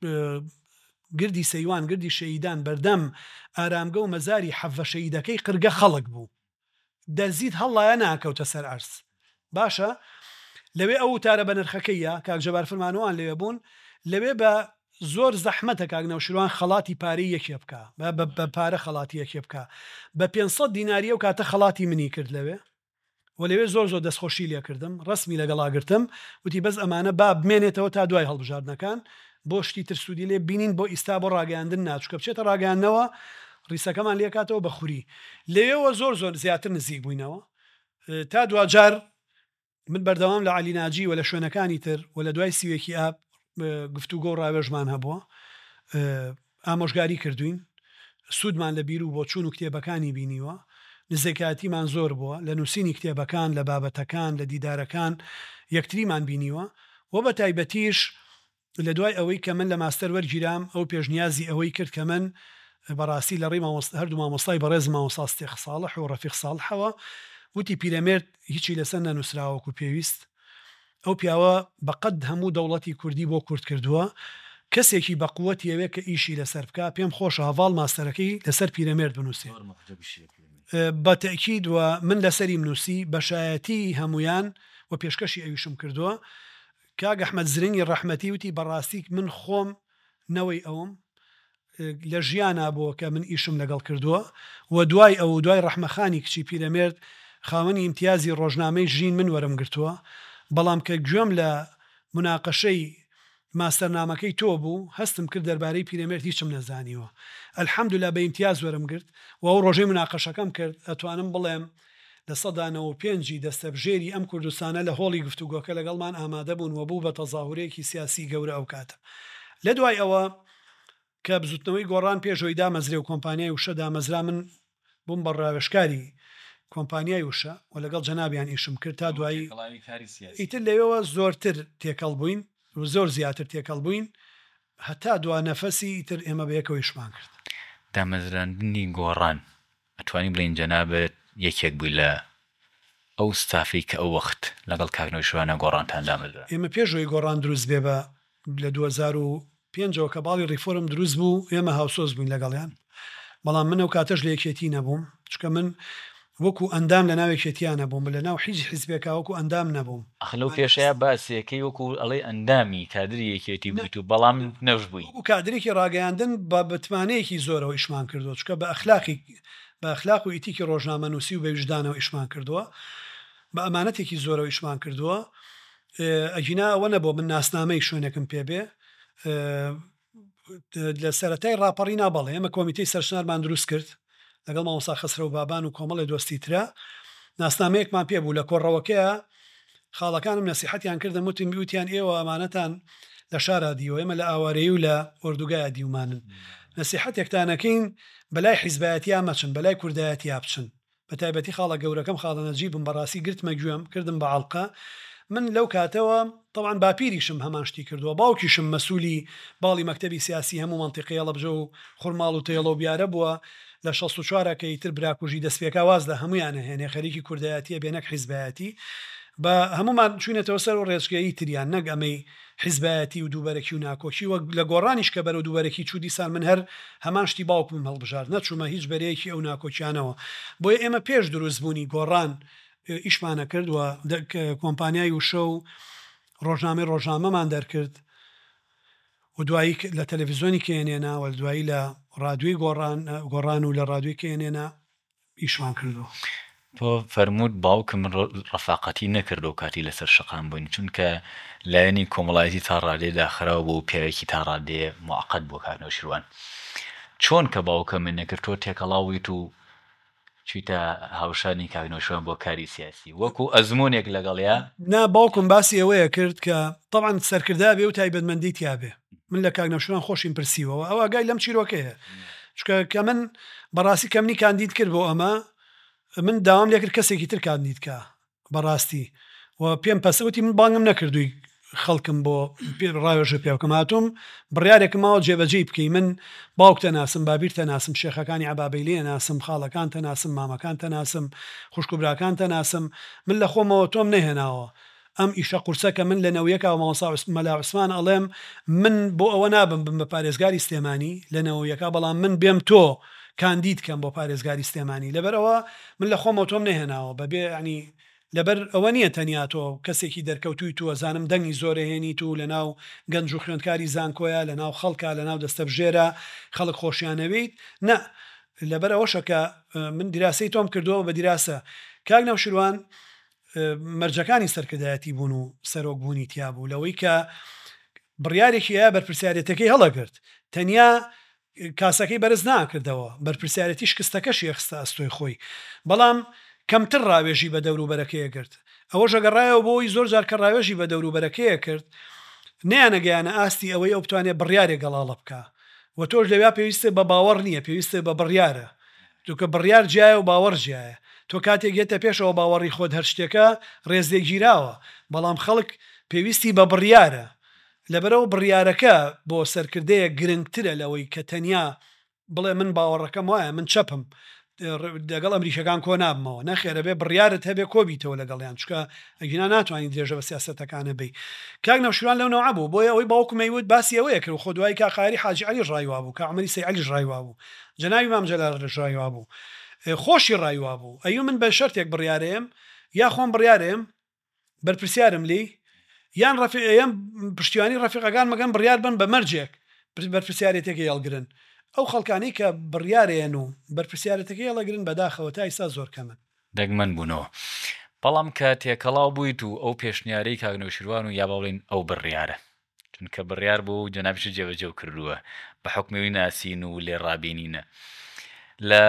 گردی سەیوان گردی شەیدان بەردەم ئارامگە و مەزاری حەڤە شەیدەکەی قرگە خەڵک بوو دەزید هەڵایە ناکەوتە سەر ئەرس باشە لەوێ ئەو وتارە بە نرخەکەیە کاکجەبار فەرمانەوان لەوێ بوون لەوێ بە زۆر زەحمەتە کاکنەوشروان خەڵاتی پارەی یەکێ بکە بە پارە خەڵاتی یەکێ بکە بە پێنج سەد دیناریە و کاتە خەڵاتی منی کرد لەوێ و لەوێ زۆر زۆر دەستخۆشی لێ کردم ڕسمی لەگەڵاگرتم وتی بەس ئەمانە با بمێنێتەوە تا دوای هەڵبژاردنەکان بۆ شتی ترسوودی لێ بینین بۆ ئیستا بۆ ڕاگەاندن ناچووکە بچێتە ڕاگەاندنەوە ڕیسەکەمان لێکاتەوە بە خوری لێەوە زۆر زۆر زیاتر نزیک بووینەوە تا دوجار من بەردەوام لە عەلی ناجی و لە شوێنەکانی تر و لە دوای سیوێکی ئاب گفتوگۆ و ڕاوێژمان هەبووە ئامۆژگاری کردوین سوودمان لە بیر و بۆ چوون و کتێبەکانی بینیوە نزیکاتیمان زۆر بووە لە نووسینی کتێبەکان لە بابەتەکان لە دیدارەکان یەکتریمان بینیوە و بە تایبەتیش لە دوای ئەوەی کە من لە ماستەر وەرگیرام ئەو پێشنیازی ئەوەی کرد کە من بەڕاستی لە ڕێی هەردوو مامۆستای بەڕێز مامۆستا ستێخ ساڵح و ڕەفیق ساڵحەوە وتی پیرەمێرد هیچی لەسەر نەنووسراوەکو پێویست ئەو پیاوە بەقەد هەموو دەوڵەتی کوردی بۆ کورد کردووە کەسێکی بە قووەتی ئەوێ کە ئیشی لەسەر بکە پێم خۆشە هەواڵ ماستەرەکەی لەسەر پیرەمێرد بنووسێ بە تەکید و من لەسەری منووسی بەشایەتی هەمویان و پێشکەشی ئەویشم کردووە کاک ئەحمەد زرینی ڕەحمەتی وتی بەڕاستی من خۆم نەوەی ئەوم لە ژیانە بووە کە من ئیشم لەگەڵ کردووە و دوای ئەو دوای ڕەحمەخانی کچی پیرەمێرد خاوەنی ئیمتیازی ڕۆژنامەی ژین من وەرم گرتووە بەڵام کە گوێم لە مناقەشەی ماستەرنامەکەی تۆ بوو هەستم کرد دەربارەی پیرەمێرد هیچم نەزانیوە ئەلحەمدوللا بە ئیمتیاز وەرم گرت و ئەو ڕۆژەی مناقەشەکەم کرد ئەتوانم بڵێم لە سەدانەوە پێنجی دەستەبژێری ئەم کوردستانە لە هۆڵی گفتوگۆکە لەگەڵمان ئامادە بوون و بوو بە تەظاهورێکی سیاسی گەورە ئەو کاتە لە دوای ئەوە کە بزوتنەوەی گۆڕان پێشەوەی دامەزرێ و کۆمپانیای وشە دامەزرا من بووم بە ڕاوێژکاری کۆمپانیای وشە و لەگەڵ جەنابیان ئیشم کرد تا دوایی ئیتر لەوێەوە زۆرتر تێکەڵ بووین و زۆر زیاتر تێکەڵ بووین هەتا دوا نەفەسی ئیتر ئێمە بەیەکەوە ئیشمان کرد دامەزراندنی گۆڕان ئەتوانی بڵین جەنابەت یەکێک بووی لە ئەو ستافی کە ئەو وەخت لەگەڵ کاکنەوەیشوانە گۆڕانتان دامەدا. ئێمە پێشەوەی گۆڕان دروست بێ بە لە دوو هەزار و پێنجەوە کە باڵی ڕیفۆرم دروست بوو ئێمە هاوسۆز بووین لەگەڵیان، بەڵام من ئەو کاتەش لە یەکێتی نەبووم، چکە من وەکو ئەندام لە ناو یەکێتیان نەبووم، لە ناو هیچ حیزبێکا وەکو ئەندام نەبووم. ئەخ لەو پێشەیە باسیەکەی وەکو ئەڵێ ئەندامی کادری یەکێتی بوویت و بەڵام نەوش بووی وەکو کادرێکی ڕاگەیاندن بە بتمانەیەکی زۆرەوە ئیشمان کردو، چکە بە ئەخلاقی بە ئەخلاق و ئیتیکی ڕۆژنامەنووسی و بە وجدانەوە ئیشمان کردووە، بە ئەمانەتێکی زۆرەوە ئیشمان کردووە. ئەجینا ئەوە نەبوو من ناسنامەی شوێنێکم پێبێ لە سەرەتای ڕاپەڕی نابەڵێ ئێمە کۆمیتەی سەرسنوورمان دروست کرد لەگەڵ مامۆستا خەسرە و بابان و کۆمەڵی دۆستی ترە، ناسنامەیەکمان پێ بوو لە کۆڕەوەکەیە خاڵەکانم نەسیحەتیان کردم وتم بیوتیان ئێوە ئەمانەتان لە شارا دیوە، ئێمە لە ئاوارەیی و لە ئۆردوگایە دیومانن، نەسیحەتێکتانەکەین بەلای حیزبایەتیا مەچن، بەلای کوردایەتیا بچن، بە تایبەتی خاڵە گەورەکەم خاڵە نەجیبم بەڕاستی گرتمە گوێم کردم بە عەڵقە. من لەو کاتەوە طبعاً باپیریشم هەمان شتی کردووە، باوکیشم مەسوولی باڵی مەکتەبی سیاسی هەموو مەنتیقی هەڵەبجە و خورماڵ و تێڵە و بیارە بووە لە شەست و چوارەکە ئیتر براکوژی دەستپێکا وازدا هەمویانە هێنێ خەریکی کوردایەتیە بێنەک حیزبایەتی، بە هەمومان چوینەتەوە سەر و ڕێزگەیی تریان نەک ئەمەی حیزبایەتی و دووبەرەکی و ناکۆچی وەک لە گۆڕانیش کە بەرەو دووبەرەکی چوو دیسان من هەر هەمان شتی باوکم هەڵبژار نەچوومە هیچ بەرەیەکی ئەو ناکۆچیانەوە. بۆیە ئێمە پێش دروستبوونی گۆڕان ئیشمانە کردووە، کۆمپانیای وشە و ڕۆژنامەی ڕۆژنامەمان دەرکرد و دوایی لە تەلەڤیزیۆنی کێنێنا و دوایی لە ڕادیۆی گۆڕان و لە ڕادیۆی کێنێنا ئیشمان کردووە. تۆ فەرموود باوکم ڕەفاقەتی نەکرد و کاتی لەسەر شەقام بووین، چونکە لایەنی کۆمەڵایەتی تا ڕادێ داخراوە بۆ پێوەیەکی تا ڕادێ موعقەت بۆ کاکنەوەشیروان. چۆن کە باوکە من نەکرد تۆ تێکەڵاویت و چیتە هاوشانی کاکنەوەشیروان بۆ کاری سیاسی وەکو ئەزمونێک لەگەڵیا؟ نا باوکم باسی ئەوەیە کرد کە طبعاً سەرکردا بێ و تایبەتمەندی تیابێ، من لە کاکنەوەشیروان خۆشیم پرسیوەوە ئەوە گای لەم چیرۆکەیە، چکە کە من بەڕاستی کەمنی کاندید کرد بۆ ئەمە من داوام لێ کرد کەسێکی تر کاندید کە بەڕاستی و پێم پەسەوتی من بانگم نەکردووی خەڵکم بۆ ڕاوێژە پێ بکەم، هاتووم بڕیارێکم ماوە جێبەجێی بکەی، من باوکتە ناسم، بابیرتە ناسم، شێخەکانی عەبابەیلیە ناسم، خاڵەکانتە ناسم، مامەکانتە ناسم، خوشک و براکانتە ناسم، من لە خۆمەوە تۆم نەهێناوە ئەم ئیشە قورسەکە من لە نەوەیەکەوە مامۆستا مەلا عوسمان ئەڵێم من بۆ ئەوە نابم بم بە پارێزگاری سلێمانی لە نەوەیەکە، بەڵام من بێم تۆ کاندید کەم بۆ پارێزگاری سلێمانی، لەبەرەوە من لە خۆمەوە تۆم نەهێناوە بەبێ ینی لەبەر ئەوە نییە تەنیا تۆ کەسێکی دەرکەوتوی تو ئەزانم دەنگی زۆرە هێنی تو لە ناو گەنج و خوێندکاری زانکۆیە لە ناو خەڵکە لە ناو دەستە بژێرە خەڵک خۆشیانەوەیت نە، لەبەر ئەوەشە کە من دیراسی تۆم کردووە بە دیراسە کاکنەوشیروان مەرجەکانی سەرکردایەتی بوون و سەرۆک بوونی تیا بوو لەوەی کە بڕیارێکی هەیە بەرپرسیارەتەکەی هەڵەگرت، تەنیا کاسەکەی بەرز ناکردەوە، بەرپرسیارەتی شکستەکەشی ئەخستە ئەستۆی خۆی، بەڵام کەمتر ڕاوێژی بە دەوروبەرەکەیە کرد، ئەوە ژەگەڕایەوە بۆی زۆر جار کە ڕاوێژی بە دەوروبەرەکەیە کرد نەیانەگەیانە ئاستی ئەوەی ئەو بتوانێت بڕیارێک گەڵاڵە بکە و تۆش لەویا پێویستە بە باوەڕ نییە، پێویستە بە بڕیارە، توکە بڕیار جیایە و باوەڕ جیایە، تۆ کاتێک گێتە پێشەوە باوەڕی خۆت هەر شتێکە ڕێزێک گیراوە، بەڵام خەڵک پێویستی بە بڕیارە، لەبەرەوە بڕیارەکە بۆ سەرکردەیە گرنگترە لەوەی کە تەنیا بڵێ من باوەڕەکەم وایە من چەپم لەگەڵ ئەمریکەکان کۆ نابمەوە، نەخێرە بێ بڕیارت هەبێ کۆبیتەوە لەگەڵیان، چکە ئەگینا ناتوانین درێژە بە سیاسەتەکانە بی. کاکنەوشیروان لەو نەوە بوو، بۆیە ئەوەی باوکمەیوت باسی ئەوەیە کرد، خۆ دوای کاقاری حاجی عەلی ڕایوا بوو، کا عەمەری سەی عەلیش ڕایوا بوو، جەنابی مام جەلال ڕایوا بوو، خۆشی ڕایوا بوو، ئەیوو من بە شەرتێک بڕیارەیەم یا خۆم بڕیارەیەم بەرپرسیارم لی یان ڕەفیقەیەم پشتیوانی ڕەفیقەکان مەگەن بڕیار بن بە مەرجێک بەرپرسیارەتێکی هەڵگرن، ئەو خەڵکانی کە بڕیارێن و بەرپرسیارەتەکەی هەڵەگرن بەداخەوە تا ئێستا زۆر کەمن دەگمەن بوونەوە. بەڵام کە تێکەڵاو بوویت و ئەو پێشنیارەی کاکنەوشیروان و یا باڵین ئەو بڕیارە، چونکە بڕیار بوو جەنابیش جێبەجێ کردووە بە حکمەوەی ناسین و لێ ڕابینینە لە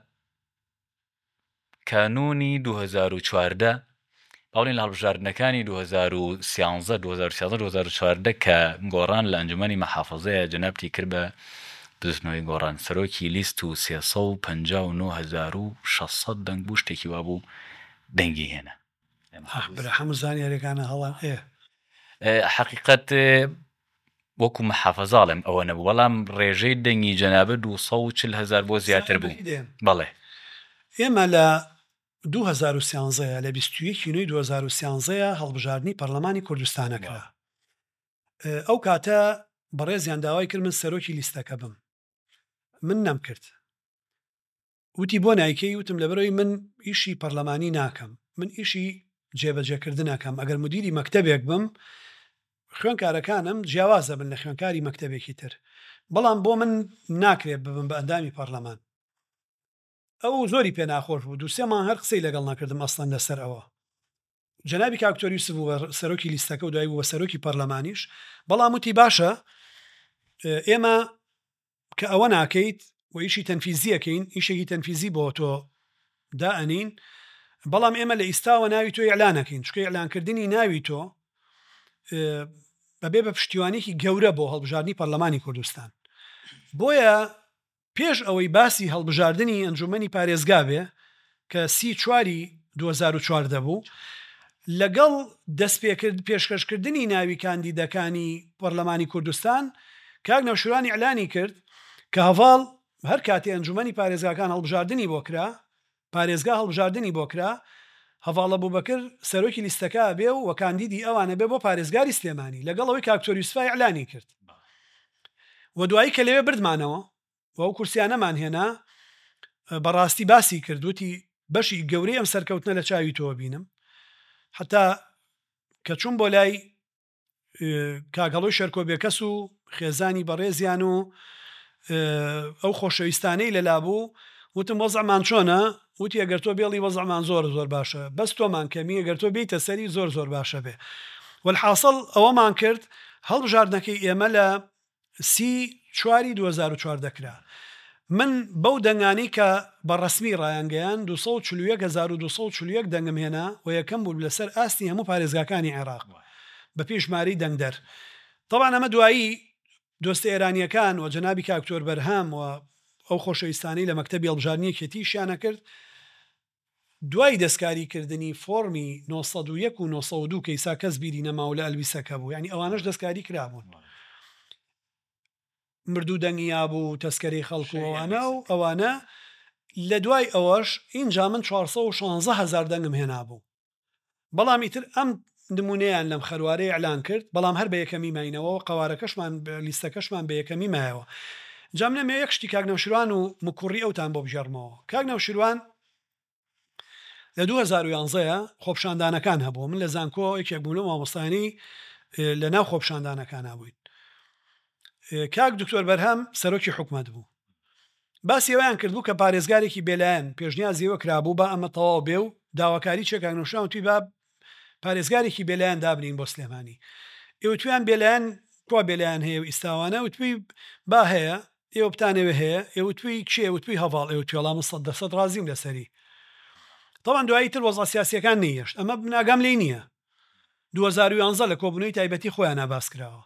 کانونی دوو هەزار و چواردە باڵین لە هەڵبژاردنەکانی دوو هەزار و سیانزە دوو هەزار و سیانزە دوو هەزار و چواردە کە گۆڕان لە ئەنجومەنی مەحافەزەیە جەنابتی کرد بە بزنەوەی گۆڕان سەرۆکی لیست و سێسە و پەنجا و نۆ هەزار و شەشسەد دەنگ بوو شتێکی وا بوو دەنگی هێنا هەموو زانیاریەکانە هەڵان هەیە حقیقەت وەکو مەحافەزاڵم ئەوە نەبوو، بەڵام ڕێژەی دەنگی جەنابەت دوو سەد و چل هەزار بۆ زیاتر بوو. بەڵێ ئێمە لە دوو هەزار و سیانزەیە لە بیست و یەک نۆی دوو هەزار و سیانزەیە هەڵبژاردننی پەرلەمانی کوردستانەکرا. ئەو کاتە بەڕێزیان داوای کرد من سەرۆکی لیستەکە بم، من نەمکرد. وتی بۆ نایکەی؟ وتم لەبەرەوەی من ئیشی پەرلەمانی ناکەم، من ئیشی جێبەجێکردنەکەم. ئەگەر مدیری مەکتەبێک بم خوێنکارەکانم جیاوازە بن لە خوێنکاری مەکتەبێکی تر، بەڵام بۆ من ناکرێت ببم بە ئەندامی پەرلەمان. ئەو زۆری پێ ناخۆش بوو، دوو سێمان هەر قسەی لەگەڵ نەکردم ئەسڵەن لەسەر ئەوە. جەنابی کاکتۆر یوسف بوو سەرۆکی لیستەکە و دوای بوو بە سەرۆکی پەرلەمانیش، بەڵام وتی باشە ئێمە کە ئەوە ناکەیت و ئیشی تەنفیزیەکەین، ئیشێکی تەنفیزی بۆ تۆ دائەنین، بەڵام ئێمە لە ئیستاوە ناوی تۆ ئیعلانەکەین، چکە ئیعلانکردنی ناوی تۆ بەبێ بە پشتیوانێکی گەورە بۆ هەڵبژاردننی پەرلەمانی کوردستان. بۆیە پێش ئەوەی باسی هەڵبژاردننی ئەنجومەنی پارێزگا بێ کە سی چواری دوو هەزار و چواردە بوو، لەگەڵ دەستپێکرد پێشکەشکردنی ناوی کاندیدەکانی پەرلەمانی کوردستان کاک نەوشیروان ئیعلانی کرد کە هەڤاڵ هەر کاتێ ئەنجومەنی پارێزگاکان هەڵبژاردننی بۆ کرا، پارێزگا هەڵبژاردننی بۆ کرا، هەڤاڵ ئەبوبەکر سەرۆکی لیستەکە بێ و کاندیدی ئەوانە بێ بۆ پارێزگاری سلێمانی، لەگەڵ ئەوەی کاکتۆر یوسفای ئیعلانی کرد. و دوایی کە لەوێ بردمانەوە و ئەو کورسیانەمان هێنا، بەڕاستی باسی کردوتی بەشی گەورەی ئەم سەرکەوتنە لە چاوی تۆ بینم، حتا کە چوون بۆ لای کاگەڵۆی شەرکۆبێکەس و خێزانی بەڕێزیان و ئەو خۆشەویستانەی لەلابوو، وتم وەزعمان چۆنە؟ وتی ئەگەر تۆ بێڵی وەزعمان زۆر زۆر باشە، بەس تۆمان کەمی، ئەگەر تۆ بیتە سەری زۆر زۆر باشە بێ. والحاصل ئەوەمان کرد هەڵبژاردنەکەی ئێمە لە سی چواری دوو هەزار و چواردە کرا. من بەو دەنگانی کە بەڕەسمی ڕایانگەیان دوو سەد و چل و یەک هەزار و دوو سەد و چل و یەک دەنگم هێنا و یەکەم بوو لەسەر ئاستی هەموو پارێزگاکانی عێراق بە پێشماری دەنگدەر. طبعا ئەمە دوایی دۆستە ئێرانیەکان و جەنابی کاکتۆر بەرهام و ئەو خۆشەویستانی لە مەکتەبی هەڵبژاردننی کێتیشیانە کرد. دوای دەستکاریکردنی فۆرمی نۆ سەد و یەک و نۆ سەد و دوو کە ئیسا کەس بیری نەماوە لە ئەلویسەکە بوو، یعنی ئەوانەش دەستکاری کرابوون، مردوو دەنگیا بوو، تەسکەرەی خەڵک و ئەوانە و ئەوانە. لە دوای ئەوەش ئینجا من چوارسەد و شانزە هەزار دەنگم هێنا بوو، بەڵام ئیتر ئەم نمونەیان لەم خەروارەی ئەعلان کرد، بەڵام هەر بە یەکەمی ماینەوە و قەوارەکەشمان لیستەکەشمان بە یەکەمی مایەوە. جام نەمێ یەک شتی کاک نەوشیروان و مکوڕی ئەوتان بۆ بژێڕمەوە. کاک نەوشیروان لە دوو هەزار و یانزەیە خۆپشاندانەکان هەبوو، من لە زانکۆ یەکێک بوون لە مامۆستانی لە ناو خۆپشاندانەکان بووین. کاک دکتۆر بەرهەم سەرۆکی حکومەت بوو، باسی ئەویان کردبوو کە پارێزگارێکی بێلایەن پێشنیازیەوە کرابوو بە ئەمە تەواو بێ و داواکاری چێ کاک نەوشیروان توی با پارێزگارێکی بێلایەن دابنین بۆ سلێمانی. ئێوە تویان بێلایەن کوا بێلایەن هەیە و ئیستاوانە، وتوی با هەیە، ئێوە بتانەوە هەیە، ئێوە توی کێ؟ وتوی هەڤاڵ. ئێوە توی وەڵام سەد دەسەد ڕازیم لەسەری. طبعا دوایی تر وەزع سیاسیەکان نەیەشت، ئەمە بناگام لێی نییە. دوو هەزار و یانزە لە کۆبوونەوەی تایبەتی خۆیان باس کراوە.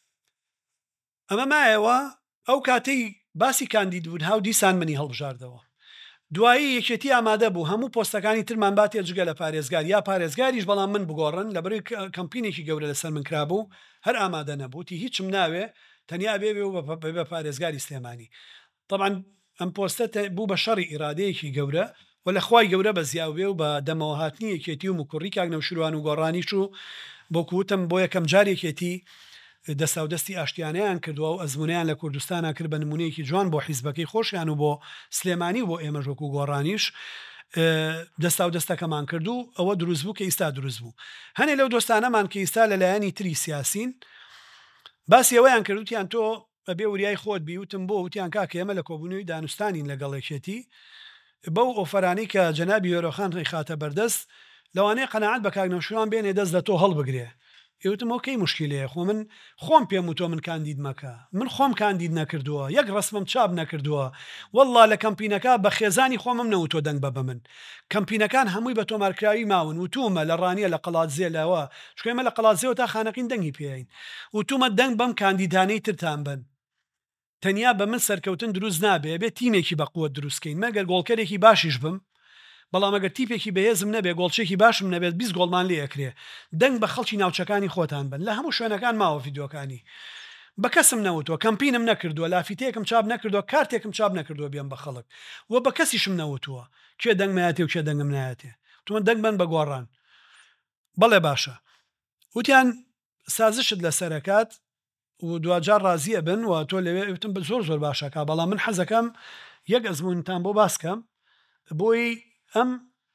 ئەمە مایەوە ئەو کاتەی باسی کاندید بوون هاو دیسان منی هەڵبژاردەوە. دوایی یەکێتی ئامادە بوو هەموو پۆستەکانی ترمان باتێ جگە لە پارێزگار یا پارێزگاریش، بەڵام من بگۆڕن لەبەرەوەی کەمپینێکی گەورە لەسەر من کرابوو، هەر ئامادە نەبووتی هیچم ناوێ تەنیا بێ بە پارێزگاری سلێمانی. طبعا ئەم پۆستە بوو بە شەڕی ئیرادەیەکی گەورە و لە خوای گەورە بە زیاو بێ و بە دەمەوە هاتنی یەکێتی و مکوڕی کاک نەوشیروان و گۆڕانیش و بۆ کوتم بۆ یەکەم جار یەکێتی دەستا و دەستی ئاشتیانیان کردووە و ئەزمونیان لە کوردستانە کرد بە نمونەیەکی جوان بۆ حیزبەکەی خۆشیان و بۆ سلێمانی و بۆ ئێمە ژۆک و گۆڕانیش دەستا و دەستەکەمان کردو. ئەوە دروست بوو کە ئیستا دروست بوو. هەنێ لەو دۆستانەمان کە ئیستا لەلایەنی تری سیاسین باسی ئەوەیان کردوتیان تۆ بەبێ وریای خۆت بیوتم بۆ وتیان کاکە ئێمە لە کۆبوونەوەی دانوستانین لەگەڵ یەکێتی بەو ئۆفەرانی کە جەنابی هێرۆخان خاتە بەردەست لەوانەیە قەناعەت بە کاک نەوشیروان بێنێ دەست لە تۆ هەڵبگرێ. ئێوتم ئۆکەی مشکلەیە، خۆ من خۆم پێم و تۆ من کاندید مەکە، من خۆم کاندید نەکردووە، یەک ڕسمم چاپ نەکردووە، وەڵڵا لە کەمپینەکە بە خێزانی خۆمم نەوتۆ دەنگ بە بە من. کەمپینەکان هەمووی بە تۆمارکراوی ماون، وتومە لە ڕانیە لە قەڵاتزێ لەوە چکەمە لە قەڵاتزێەوە تا خانەقین دەنگی پێین، وتومە دەنگ بەم کاندیدانەی ترتان بن، تەنیا بە من سەرکەوتن دروست نابێ، بێ تیمێکی بەقووە دروستکەین، مەگەر گۆڵکەرێکی باشیش بم، بەڵام ئەگەر تیپێکی بەهێزم نەبێ گۆڵچێکی باشم نەبێت بیست گۆڵمان لێ ئەکرێ، دەنگ بە خەڵکی ناوچەکانی خۆتان بن. لە هەموو شوێنەکان ماوە ڤیدیۆکانی بە کەسم نەوتوە کەمپینم نەکردووە لافیتەیەکم چاپ نەکردووە کارتێکم چاپ نەکردووە بێم بە خەڵک وە بە کەسیشم نەوتووە کێ دەنگمایەتێ و کێ دەنگم نایەتێ تومە دەنگ بن بە گۆڕان بەڵێ باشە وتیان سازشت لە سەرکات و دوجار ڕازیە بن و تۆ لەوێ وتم زۆر زۆر باشەکە بەڵام من حەزەکەم یەک ئەزمونتان بۆ باسکەم بۆی ئەم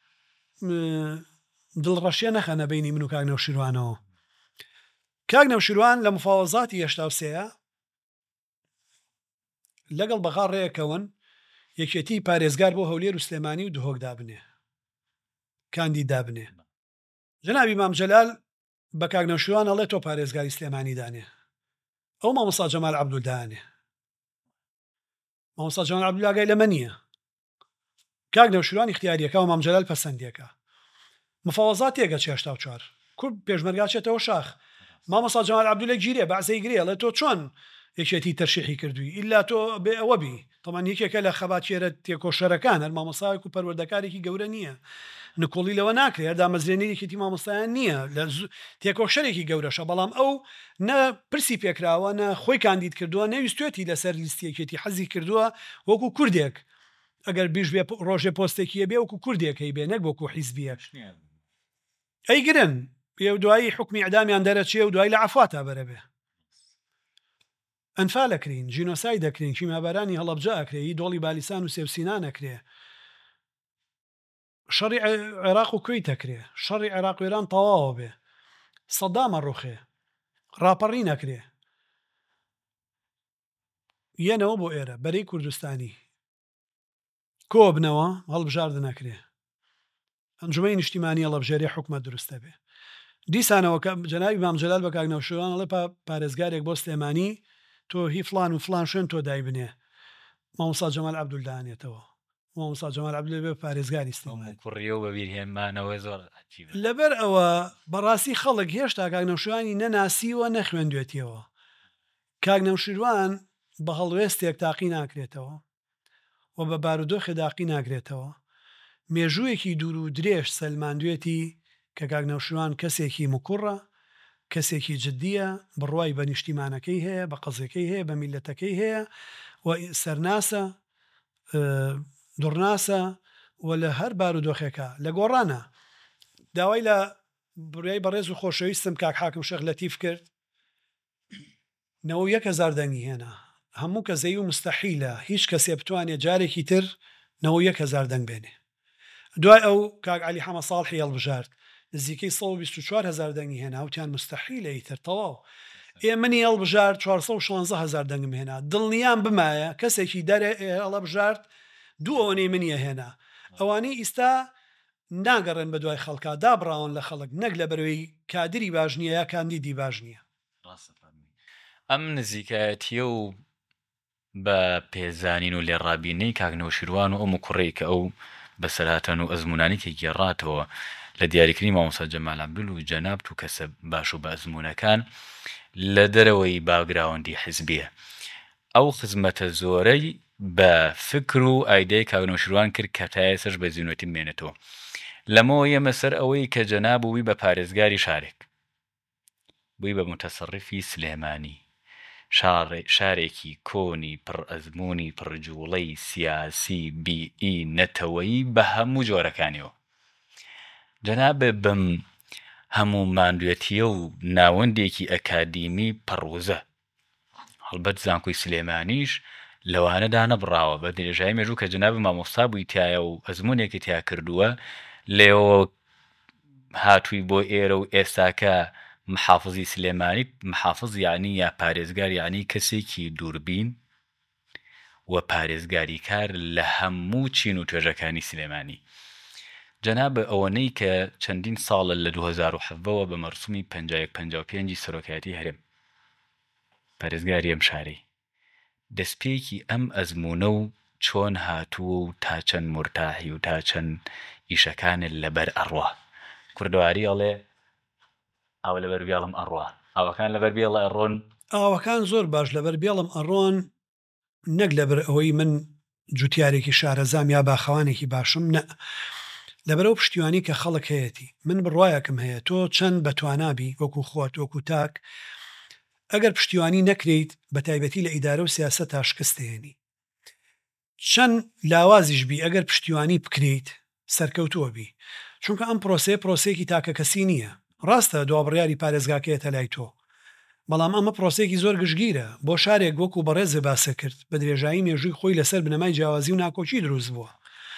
دڵڕەشیە نەخەنە بینی من و کاک نەوشیروانەوە کاک نەوشیروان لە مفاوەزاتی هێشتا سێیە لەگەڵ بەغا ڕێیەکەون یەکێتی پارێزگار بۆ هەولێر و سلێمانی و دهۆک دابنێ کاندی دابنێ جەنابی مام جەلال بە کاک نەوشیروان ئەڵێ تۆ پارێزگاری سلێمانی دانێ ئەو مامۆستا جەمال عەبدول دانێ مامۆستا جەمال عەبدول ئاگای لەمە نییە کاک نەوشیروان اختیاریەکە و مام جەلال پەسەندیەکە مفاوەزات تێگە هێشتا و چوار کورد پێشمەرگا چێتەوە شاخ مامۆستا جەمال عەبدولە گیرێ بەعزەی گرێ ئەڵێ تۆ چۆن یەکێتی تەرشیحی کردووی ئیلا تۆ بێ ئەوە بی تەمان یەکێکە لە خەباتێرە تێکۆشەرەکان هەر مامۆستایەک و پەروەردەکارێکی گەورە نییە نکۆڵی لەوە ناکرێت هەر دامەزرێنەرێکی مامۆستایان نییە لە تێکۆشەرێکی گەورەشە بەڵام ئەو نە پرسی پێکراوە نە خۆی کاندید کردووە نەویستێتی لەسەر لیستیەکێتی حەزی کردووە وەکو کوردێک ئەگەر بیش بێ ڕۆژێ پۆستێکیە بێ وەکو کوردێکەکەی بێ نەک بۆکو حیزبیە ئەی گرن پێ دوایی حکمی ئەعدامیان دەرەچێ و دوای لە عەفواتە بەرەبێ ئەنفال ئەکرین ژینۆسای دەکرین کیمابارانی هەڵەبجە ئەکرێ دۆڵی بالیسان و سێوسینان ئەکرێ شەڕی عێراق و کوێیت ئەکرێ شەڕی عێراق و ئێران تەواوە بێ سەدامە ڕوخێ ڕاپەڕی نەکرێ یەنەوە بۆ ئێرە بەرەی کوردستانی کۆ بنەوە هەڵبژاردن نەکرێ ئەنجومەی نیشتیمانی هەڵەبژێری حکومەت دروستە بێ دیسانەوە کە جەنابی مام جەلال بە کاک نەوشیروان ئەڵێ پارێزگارێک بۆ سلێمانی تۆ هی فلان و فلان شوێن تۆ دای بنێ مامۆستا جەمال عەبدول دانێتەوە مامۆستا جەمال عەبدول بێ پارێزگاری سلێمانی کوڕیەوە بەبیرهێنمانەوە زۆر لەبەر ئەوە بەڕاستی خەڵک هێشتا کاک نەوشیروانی نەناسیوە نەخوێندوێتیەوە کاک نەوشیروان بە هەڵوێستێک تاقی ناکرێتەوە و بە بارودۆخی داقی ناگرێتەوە مێژوویەکی دوور و درێژ سەلماندوێتی کە کاک نەوشیروان کەسێکی مکوڕە کەسێکی جددیە بڕوای بە نیشتیمانەکەی هەیە بە قەزەکەی هەیە بە میلەتەکەی هەیە و سەرناسە دوڕناسە و لە هەر بارودۆخێکە لە گۆڕانە داوای لە بڕیای بەڕێز و خۆشەویستم کاک حاکم شێخ لەتیف کرد نەوە یەک هەزار دەنگی هێنا هەموو کە زەی و مستەحیلە هیچ کەسێ بتوانێت جارێکی تر نەوە یەک هەزار دەنگ بێنێ دوای ئەو کاک عەلی حەمە ساڵحی هەڵبژارد نزیکەی سەد و بیست و چوار هەزار دەنگی هێنا وتیان مستەحیلە ئیتر تەواو ئێمەنی هەڵبژارد چوارسەد و شانزە هەزار دەنگم هێنا دڵنیان بمایە کەسێکی دەرێ هەڵبژارد دوو ئەوەنەی منیە هێنا ئەوانەی ئیستا ناگەڕێن بە دوای خەڵکا دابڕاون لە خەڵک نەک لە بەرەوەی کادری باش نییە یا کاندیدی باش نییە ئەم نزیکایەتیە و بە پێزانین و لێڕابینەی کاک نەوشیروان و ئەو کوڕێک کە ئەو بەسەرهاتەن و ئەزمونانی کە گێڕاتەوە لە دیاریکردنی مامۆستا جەمال عەبدول و جەناب و کەسە باش و بە ئەزمونەکان لە دەرەوەی باگراوەندی حیزبیە ئەو خزمەتە زۆرەی بە فکر و ئایدەی کاک نەوشیروان کرد کە تایە سەرش بە زیینەتی بمێنێتەوە لەمەوە ئێمە سەر ئەوەی کە جەناب بووی بە پارێزگاری شارێک بووی بە متەسەڕیفی سلێمانی شارێکی کۆنی پڕ ئەزمموی پڕجوڵەی سیاسی بیئی نەتەوەیی بە هەموو جۆرەکانیەوە جەناب بەم هەموو ماندوێتیە و ناوەندێکی ئەکادیمی پەڕوزە هەڵبەت زانکۆی سلێمانیش لەوانەدا نەبڕاوە بە درێژایی مێژوو کە جەناب مامۆستا بووی تایە و ئەزمونێکی تیا کردووە لێەوە هاتووی بۆ ئێرە و ئێستاکە محافظی سلێمانی محافظ یعنی یا پارێزگار یعنی کەسێکی دووربین و پارێزگاری کار لە هەموو چین و توێژەکانی سلێمانی جەناب ئەوەنەی کە چەندین ساڵە لە دوو هەزار و سەڤەوە بە مەرسومی پەنجا یەک پەنجا و پێنجی سەرۆکایەتی هەرێم پارێزگاری ئەم شارەی دەستپێکی ئەم ئەزمونە و چۆن هاتووە و تا چەند مرتاحی و تا چەند ئیشەکانت لەبەر ئەڕوا کوردەواری ئەڵێ ئاو لەبەر بێڵم ئەڕوا ئاوەکان لەبەر بێڵە ئەڕۆن ئاوەکان زۆر باش لەبەر بێڵم ئەڕۆن نەک لەبەر ئەوەی من جوتیارێکی شارەزام یا باخەوانێکی باشم نە لەبەرەوە پشتیوانی کە خەڵک هەیەی من بڕوایەکم هەیە تۆ چەند بەتوانابی وەکو خۆت وەکو تاک ئەگەر پشتیوانی نەکرێیت بە تایبەتی لە ئیدارە و سیاسەت تا شکستێنی چەند لاوازیش بی ئەگەر پشتیوانی بکرێیت سەرکەوتووە بی چونکە ئەم پرۆسێ پرۆسێکی تاکە کەسی نییە ڕاستە دوابڕیاری پارێزگاکەیەتە لای تۆ بەڵام ئەمە پرۆسێکی زۆر گشتگیرە بۆ شارێک وەکو بەڕێزێ باسە کرد بە درێژایی مێژووی خۆی لەسەر بنەمای جیاوازی و ناکۆچی دروست بووە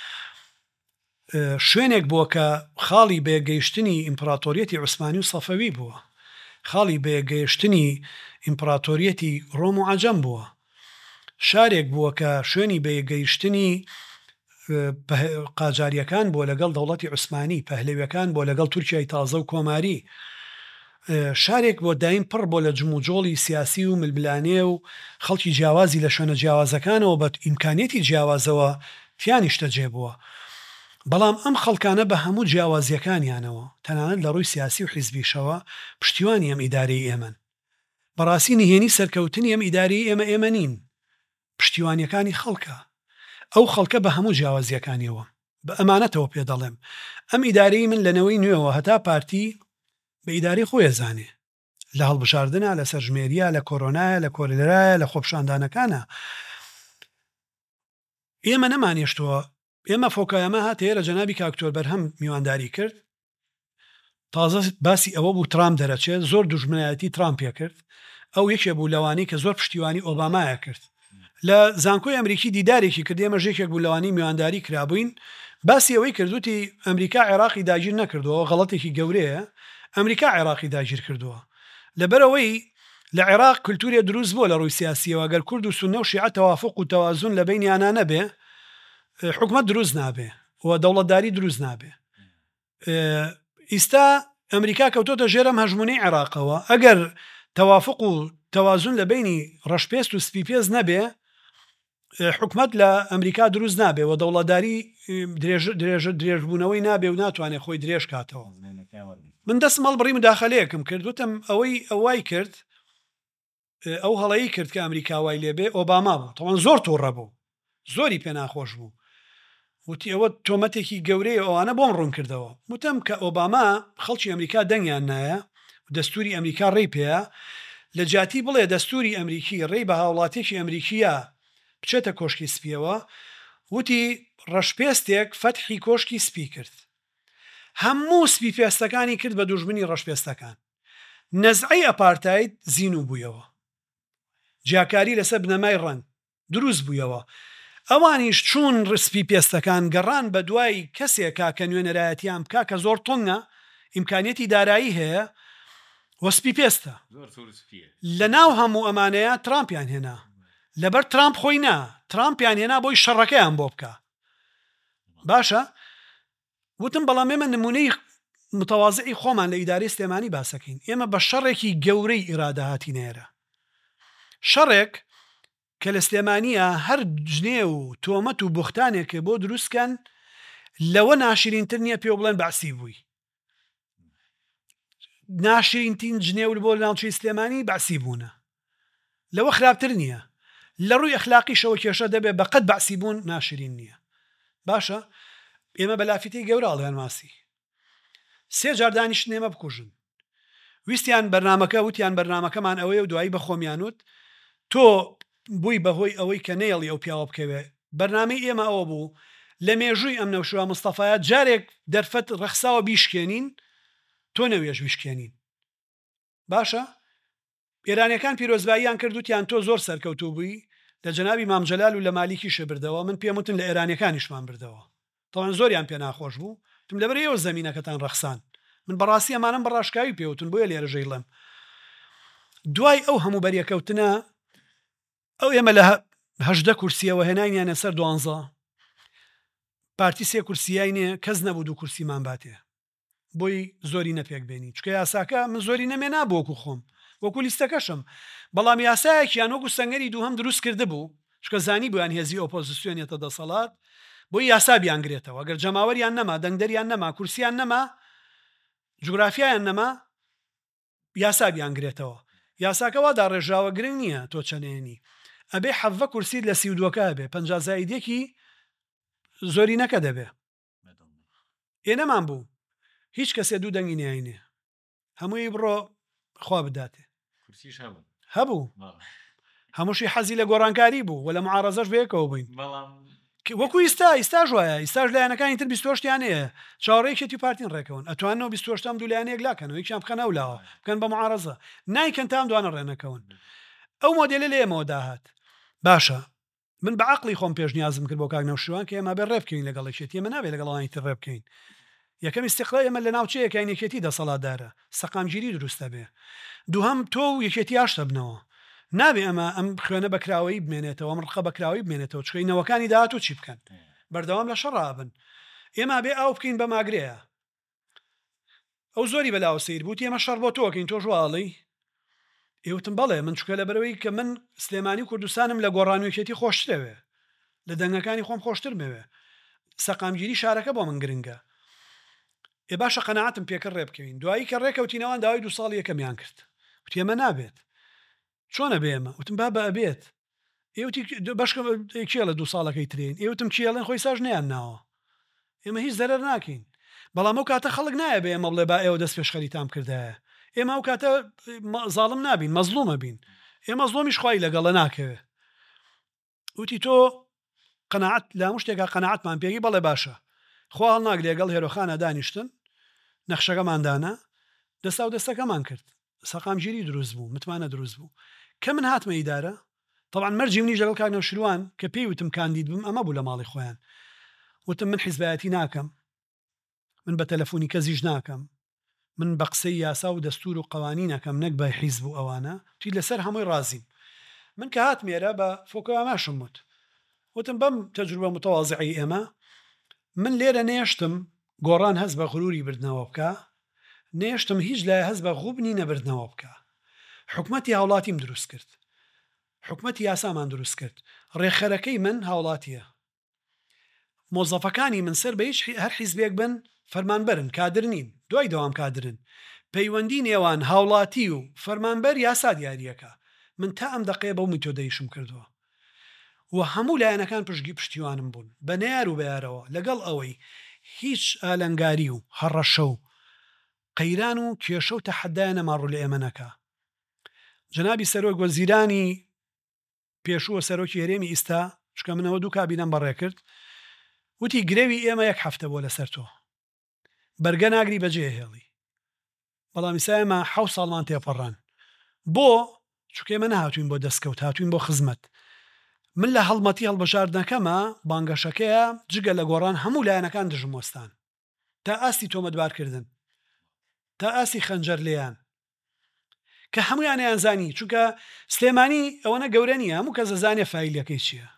شوێنێک بووە کە خاڵی بێگەیشتنی ئیمپراتۆریەتی عوسمانی و سەفەوی بووە خاڵی بێگەیشتنی ئیمپراتۆریەتی ڕۆم و عەجەم بووە شارێک بووە کە شوێنی بێگەیشتنی قاجاریەکان بۆ لەگەڵ دەوڵەتی عوسمانی پەهلەویەکان بۆ لەگەڵ تورکیای تازە و کۆماری شارێک بۆ دایم پڕ بۆ لە جموجۆڵی سیاسی و ململانێ و خەڵکی جیاوازی لە شوێنە جیاوازەکانەوە بە ئیمکانێتی جیاوازەوە تیانیشتە جێبووە بەڵام ئەم خەڵکانە بە هەموو جیاوازیەکانیانەوە تەنانەت لە ڕووی سیاسی و حیزبیشەوە پشتیوانی ئەم ئیدارەی ئێمەن بەڕاستی نهێنی سەرکەوتنی ئەم ئیدارەی ئێمە ئێمە نین پشتیوانیەکانی خەڵکە ئەو خەڵکە بە هەموو جیاوازیەکانیەوە بە ئەمانەتەوە پێ دەڵێم ئەم ئیدارەی من لەنەوەی نوێەوە هەتا پارتی بە ئیدارەی خۆی زانێ لە هەڵبژاردنە لە سەرژمێریە لە کۆرۆنایە لە کۆرلرایە لە خۆپشاندانەکانە ئێمە نەمانێشتووە ئێمە فۆکایەمە هاتەیە لە جەنابی کاکتۆر بەرهەم میوانداری کرد تازە باسی ئەوە بوو ترام دەرەچێت زۆر دوژمنایەتی ترام پێ کرد ئەو یەکێ بوو لەوانی کە زۆر پشتیوانی ئۆبامایە کرد لە زانکۆی ئەمریکی دیدارێکی کرد ئێمە ژێکێک بوو لەوانی میوانداری کرابووین باسی ئەوەی کردوتی ئەمریکا عێراقی داگیر نەکردەوە غەڵەتێکی گەورەیە ئەمریکا عێراقی داگیر کردووە لەبەرەوەی لە عێراق کولتورێ دروست بووە لە ڕووی سیاسیەوە گەر کورد و سونە و شیعە تەوافق و تەوازون لە بینیانە نەبێ حکومەت دروست نابێ و دەوڵەتداری دروست نابێ ئیستا ئەمریکا کەوتۆتە ژێرەم هەژمونەی عێراقەوە ئەگەر تەوافق و تەوازون لە بینی ڕەشپێست و سپیپێز نەبێ حکومەت لە ئەمریکا دروست نابێ و دەوڵەتداری درێژ درێژبوونەوەی نابێ و ناتوانێت خۆی درێژ کاتەوە من دەست مەڵبڕی مداخەلەیەکم کرد وتم ئەوەی ئەوای کرد ئەو هەڵەیی کرد کە ئەمریکاوای لێبێ ئۆباما بوو تەواو زۆر تووڕە بوو زۆری پێ ناخۆش بوو وتی ئەوە تۆمەتێکی گەورەیە ئەوانە بۆم ڕوون کردەوە وتم کە ئۆباما خەڵکی ئەمریکا دەنگیان نایە دەستوری ئەمریکا ڕێی پێەیە لە جاتی بڵێ دەستوری ئەمریکی ڕێی بە هاوڵاتێکی ئەمریکیە بچێتە کۆشکی سپیەوە وتی ڕەشپێستێک فەتحی کۆشکی سپی کرد هەموو سپی پێستەکانی کرد بە دوژمنی ڕەشپێستەکان نەزعەی ئەپارتایت زین و بوویەوە جیاکاری لەسەر بنەمای ڕەنگ دروست بوویەوە ئەوانیش چوون ڕسپی پێستەکان گەڕان بە دوای کەسێکا کە نوێنەرایەتیان بکا کە زۆر تۆنگە ئیمکانیەتی دارایی هەیە وەسپی پێستە لە ناو هەموو ئەمانەیە ترامپیان هێنا لەبەر ترامپ خۆی نا ترامپیان هێنا بۆی شەڕەکەیان بۆ بکە باشە وتم بەڵام ئێمە نمونەی متەواضعی خۆمان لە ئیدارەی سلێمانی باسەکەین ئێمە بە شەڕێکی گەورەی ئیرادە هاتینێرە شەڕێک کە لە سلێمانیە هەر جنێ و تۆمەت و بوختانێکە بۆ دروستکەن لەوە ناشرینتر نییە پێ بڵێن باسی بووی ناشرینترین جنێول بۆ ناوچەی سلێمانی باسی بوونە لەوە خراپتر نییە لە ڕووی ئەخلاقیشەوە کێشە دەبێت بەقەت باسی بوون ناشرین نییە باشە ئێمە بەلافیتی گەوراڵیان ماسی سێ جار دانیشتن ئێمە بکوژن ویستیان بەرنامەکە وتیان بەرنامەکەمان ئەوەیە و دوایی بەخۆمیانوت تۆ بووی بەهۆی ئەوەی کە نێڵی ئەو پیاوە بکەوێ بەرنامەی ئێمە ئەوە بوو لە مێژووی ئەم نەوشوە مستەفایە جارێک دەرفەت ڕەخساوە بیشکێنین تۆ نەوێژ بیشکێنین باشە ئێرانیەکان پیرۆزباییان کردوتیان تۆ زۆر سەرکەوتوو بووی لە جەنابی مامجەلال و لە مالیکیشە بردەوە من پێم وتن لە ئێرانیەکانیشمان بردەوە تەواو زۆریان پێ ناخۆش بوو تم لەبەر ئێوە زەمینەکەتان ڕەخسان من بەڕاستی ئەمانم بەڕاشکاوی پێوتن بۆیە لێرە ژەیڵم دوای ئەو هەموو بەریەکەوتنە ئەو ئێمە لە هەژدە کورسیەوە هێنانیانە سەر دوانزە پارتی سێ کورسیایینێ کەس نەبوو دوو کورسیمان باتێ بۆی زۆری نەپێک بێنی چکە یاساکە من زۆری نەمێنا بۆکو خۆم وەکو لیستەکەشم بەڵام یاسایەکیان وەکو سەنگەری دووهەم دروست کرده بوو چکە زانی بوویان هێزی ئۆپۆزیسیۆنێتە دەسەڵات بۆی یاسا بیانگرێتەوە ئەگەر جەماوەریان نەما دەنگدەریان نەما کورسیان نەما جوگرافیایان نەما یاسا بیانگرێتەوە یاساکەوا دا ڕێژاوە گرنگ نییە تۆ چەنێنی ئەبێ حەڤە کورسیت لە سی و دووەکە بێ پەنجا زایدێکی زۆری نەکە دەبێ ئێ نەمان بوو هیچ کەسێ دوو دەنگی نیاینێ هەمووی بڕۆ خوا بداتێ هەبوو هەمووشی حەزی لە گۆڕانکاری بوو و لە معارەزەش بەیەکەوە بووین وەکو ئیستا ئیستاژ وایە ئیستاژ لایەنەکانی تر بیست و هەشتیان هەیە چاوەڕێیەکێتی پارتین ڕێکەون ئەتوانەوە بیست و هەشتم دوو لایەنێک لاکەنەوە یەکیان بخەنە ئەولاوە بکەن بە معارەزە نایکەن تام دوانە ڕێنەکەون ئەو مۆدێلە لە ئێمەوە داهات باشە من بە عەقڵی خۆم پێشنیازم کرد بۆ کاک نەوشیروان کە ئێمە بێ ڕێ بکەین لەگەڵ یەکێتی ئێمە نابێت لەگەڵەوانی تر ڕێ بکەین یەکەم ئیستیقلال ئێمە لە ناوچەیەکە یەکێتی دەسەڵاتدارە سەقامگیری دروستە بێ دووهەم تۆ و یەکێتی ئاشتە بنەوە نابێ ئەمە ئەم خوێنە بەکراوەی بمێنێتەوە ئەم ڕقە بەکراوی بمێنێتەوە چکەینەوەکانی داهاتوو چی بکەن بەردەوام لە شەڕابن ئێمە بێ ئاو بکەین بە ماگرەیە ئەو زۆری بەلاوە سیر بوو ئێمە شەڕ بۆ تۆکەین تۆ ژواڵی ئێوتم بەڵێ من چکە لە بەرەوەی کە من سلێمانی کوردستانم لە گۆڕانویەکێتی خۆشترەوێ لە دەنگەکانی خۆم خۆشتر مەوێ سەقامگیری شارەکە بۆ من گرنگە ئێ باشە قەنەعەتم پێکرد ڕێ بکەوین دوایی کە ڕێکەوتینەوەن داوای دوو ساڵ یەکەمیان کرد وتی ئەمە نابێت چۆنە بێ ئێمە وتم با بە ئەبێت ئێوتی بەشکە کێ لە دوو ساڵەکەی ترین ئێوتم کێڵێن خۆی ساژ نیان ناوە ئێمە هیچ زەرەر ناکەین بەڵام ئەو کاتە خەڵک نایە بێ ئێمە بڵێ با ئێوە دەست پێش خەریتام کردایە ئێمە ئەو کاتە زاڵم نابین مەزلومە بین ئێمە زڵۆمیش خوای لەگەڵە ناکەوێ وتی تۆ قەنەعەت لە هەموو شتێکا قەنەعەتمان پێی بەڵێ باشە خوا هەڵ ناگرێ لەگەڵ هێرۆخانە دانیشتن نەخشەکەماندانا دەستا و دەستەکەمان کرد سەقامگیری دروست بوو متمانە دروست بوو کە من هاتمە ئیدارە طبعا مەرجی منیش لەگەڵ کاک نەوشیروان کە پێی وتم کاندید بم ئەمە بوو لە ماڵی خۆیان وتم من حیزبایەتی ناکەم من بە تەلەفۆنی کەزیش ناکەم من بە قسەی یاسا و دەستور و قوانینەکەم نەک بە حیزب و ئەوانە تی لەسەر هەمووی رازیم من کە هات مێرە بە فۆکەوە ماشم وت وتم بەم تەجروبە متەواضعی ئێمە من لێرە نێشتم گۆڕان هەست بە غروری بردنەوە بکە نێشتم هیچ لای هەست بە غوبنی نەبردنەوە بکە حکومەتی هاوڵاتیم دروست کرد حکومەتی یاسامان دروست کرد ڕێخەرەکەی من هاوڵاتیە مۆزەفەکانی من سەر بە هیچ هەر حیزبێک بن فەرمانبەرن کادر نین دوای دەوام کادرن پەیوەندی نێوان هاوڵاتی و فەرمانبەر یاسا دیاریەکە من تا ئەم دەقەیە بەو میتۆدەیشم کردووە و هەموو لایەنەکان پشتگی پشتیوانم بوون بە نەیار و بەیارەوە لەگەڵ ئەوەی هیچ ئالەنگاری و هەڕەشە و قەیران و کێشە و تەحەدایە نەماڕوو لە ئێمە نەکا جەنابی سەرۆک وەزیرانی پێشووە سەرۆکی هەرێمی ئیستا چکە منەوە دوو کابینەم بەڕێ کرد وتی گرێوی ئێمە یەک هەفتە بۆ لەسەر تۆ بەرگە ناگری بەجێ هێڵی بەڵام ئیسا ئێمە حەوت ساڵمان تێپەڕان بۆ چکە ئێمە نەهاتوین بۆ دەستکەوت هاتوین بۆ خزمەت من لە هەڵمەتی هەڵبژاردنەکەمە بانگەشەکەیە جگە لە گۆڕان هەموو لایەنەکان دژم وەستان تا ئاستی تۆمەتبارکردن تا ئاسی خەنجەر لێیان کە هەمویانیان زانی چونکە سلێمانی ئەوەنە گەورە نییە هەموو کەس دەزانێ فایلەکەی چییە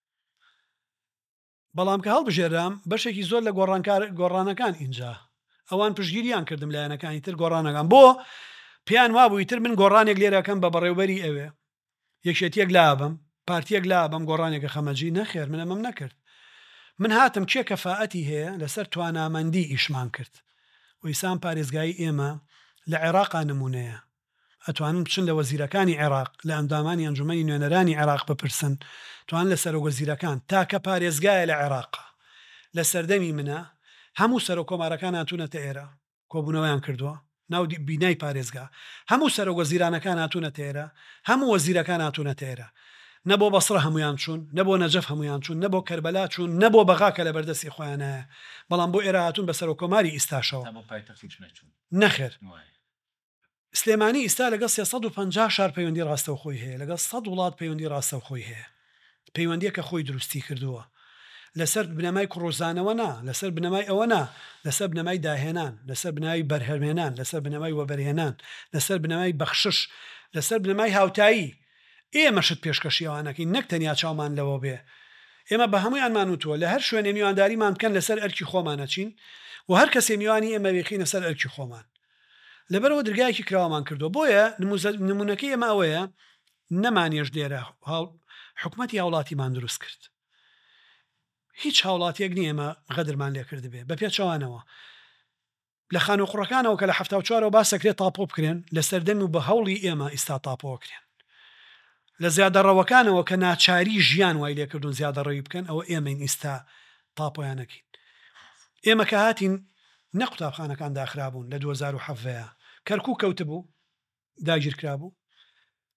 بەڵام کە هەڵبژێرام بەشێکی زۆر لە گۆڕانەکان اینجا ئەوان پشگیریان کردم لایەنەکانی تر گۆڕانەکان بۆ پێیان وابووی تر من گۆڕانێک لێرەکەم بە بەڕێوبەری ئەوێ یەکێتیەک لابم پارتیەک لابم گۆڕانێکە خەمەجی نەخێر من ئەمەم نەکرد من هاتم کێ کەفاەتی هەیە لەسەر توانامەندی ئیشمان کرد و ئیسان پارێزگایی ئێمە لە عێراقا نمونەیە ئەتوانن بچن لە وەزیرەکانی عێراق لە ئەندامانی ئەنجومەنی نوێنەرانی عێراق بپرسن توان لە سەر وەزیرەکان تاکە پارێزگایە لە عێراقا لە سەردەمی منە هەموو سەرۆ کۆمارەکان هاتوونەتە ئێرە کۆبوونەوەیان کردووە ناو بینای پارێزگا هەموو سەرۆ وەزیرانەکان هاتوونەتە ئێرە هەموو وەزیرەکان هاتوونەتە ئێرە نەبۆ بەسڕە هەمویان چوون نەبۆ نەجەف هەمویان چوون نەبۆ کەربەلا چوون نەبۆ بەغاکە لە بەردەستی خۆیانایە بەڵام بۆ ئێرە هاتوون بە سەرۆ کۆماری ئیستاشەوە نەخێر سلێمانی ئیستا لەگەڵ سێسەد و پەنجا شار پەیوەندی ڕاستەوخۆی هەیە لەگەڵ سەد وڵات پەیوەندی ڕاستەوخۆی هەیە پەیوەندیە کە خۆی دروستی کردووە لەسەر بنەمای کوڕۆزانەوە نا لەسەر بنەمای ئەوە نا لەسەر بنەمای داهێنان لەسەر بناوی بەرهەمهێنان لەسەر بنەمای وەبەرهێنان لەسەر بنەمای بەخشش لەسەر بنەمای هاوتایی ئێمەشت پێشکەشیەوانەکەی نەک تەنیا چاومان لەوە بێ ئێمە بە هەمویانمان وتووە لە هەر شوێنێ میوانداریمان بکەن لەسەر ئەرکی خۆمانەچین و هەر کەسێ میوانی ئێمە بێخینە سەر ئەرکی خۆمان لەبەرەوە دەرگایەکی کراوەمان کردو بۆیە نمونونەکەی ئێمە ئەوەیە نەمانێژ لێرە حکومەتی هاوڵاتیمان دروست کرد هیچ هاوڵاتیەک نیە ئێمە غەدرمان لێ کرد بێ بە پێچەوانەوە لە خانوقوڕەکانەوە کە لە هەفتە و چوارەوە با سەکرێت تاپۆ بکرێن لە سەردەمی و بە هەوڵی ئێمە ئیستا تاپۆکرێن لە زیادەڕەوەکانەوە کە ناچاری ژیان وای لێکردون زیادەڕەوی بکەن ئەوە ئێمەین ئیستا تاپۆیانەکەین ئێمە کە هاتین نە قوتابخانەکان داخرابوون لە دوو هەزار و هەڤەیە کەرکوو کەوتبوو داگیرکرابوو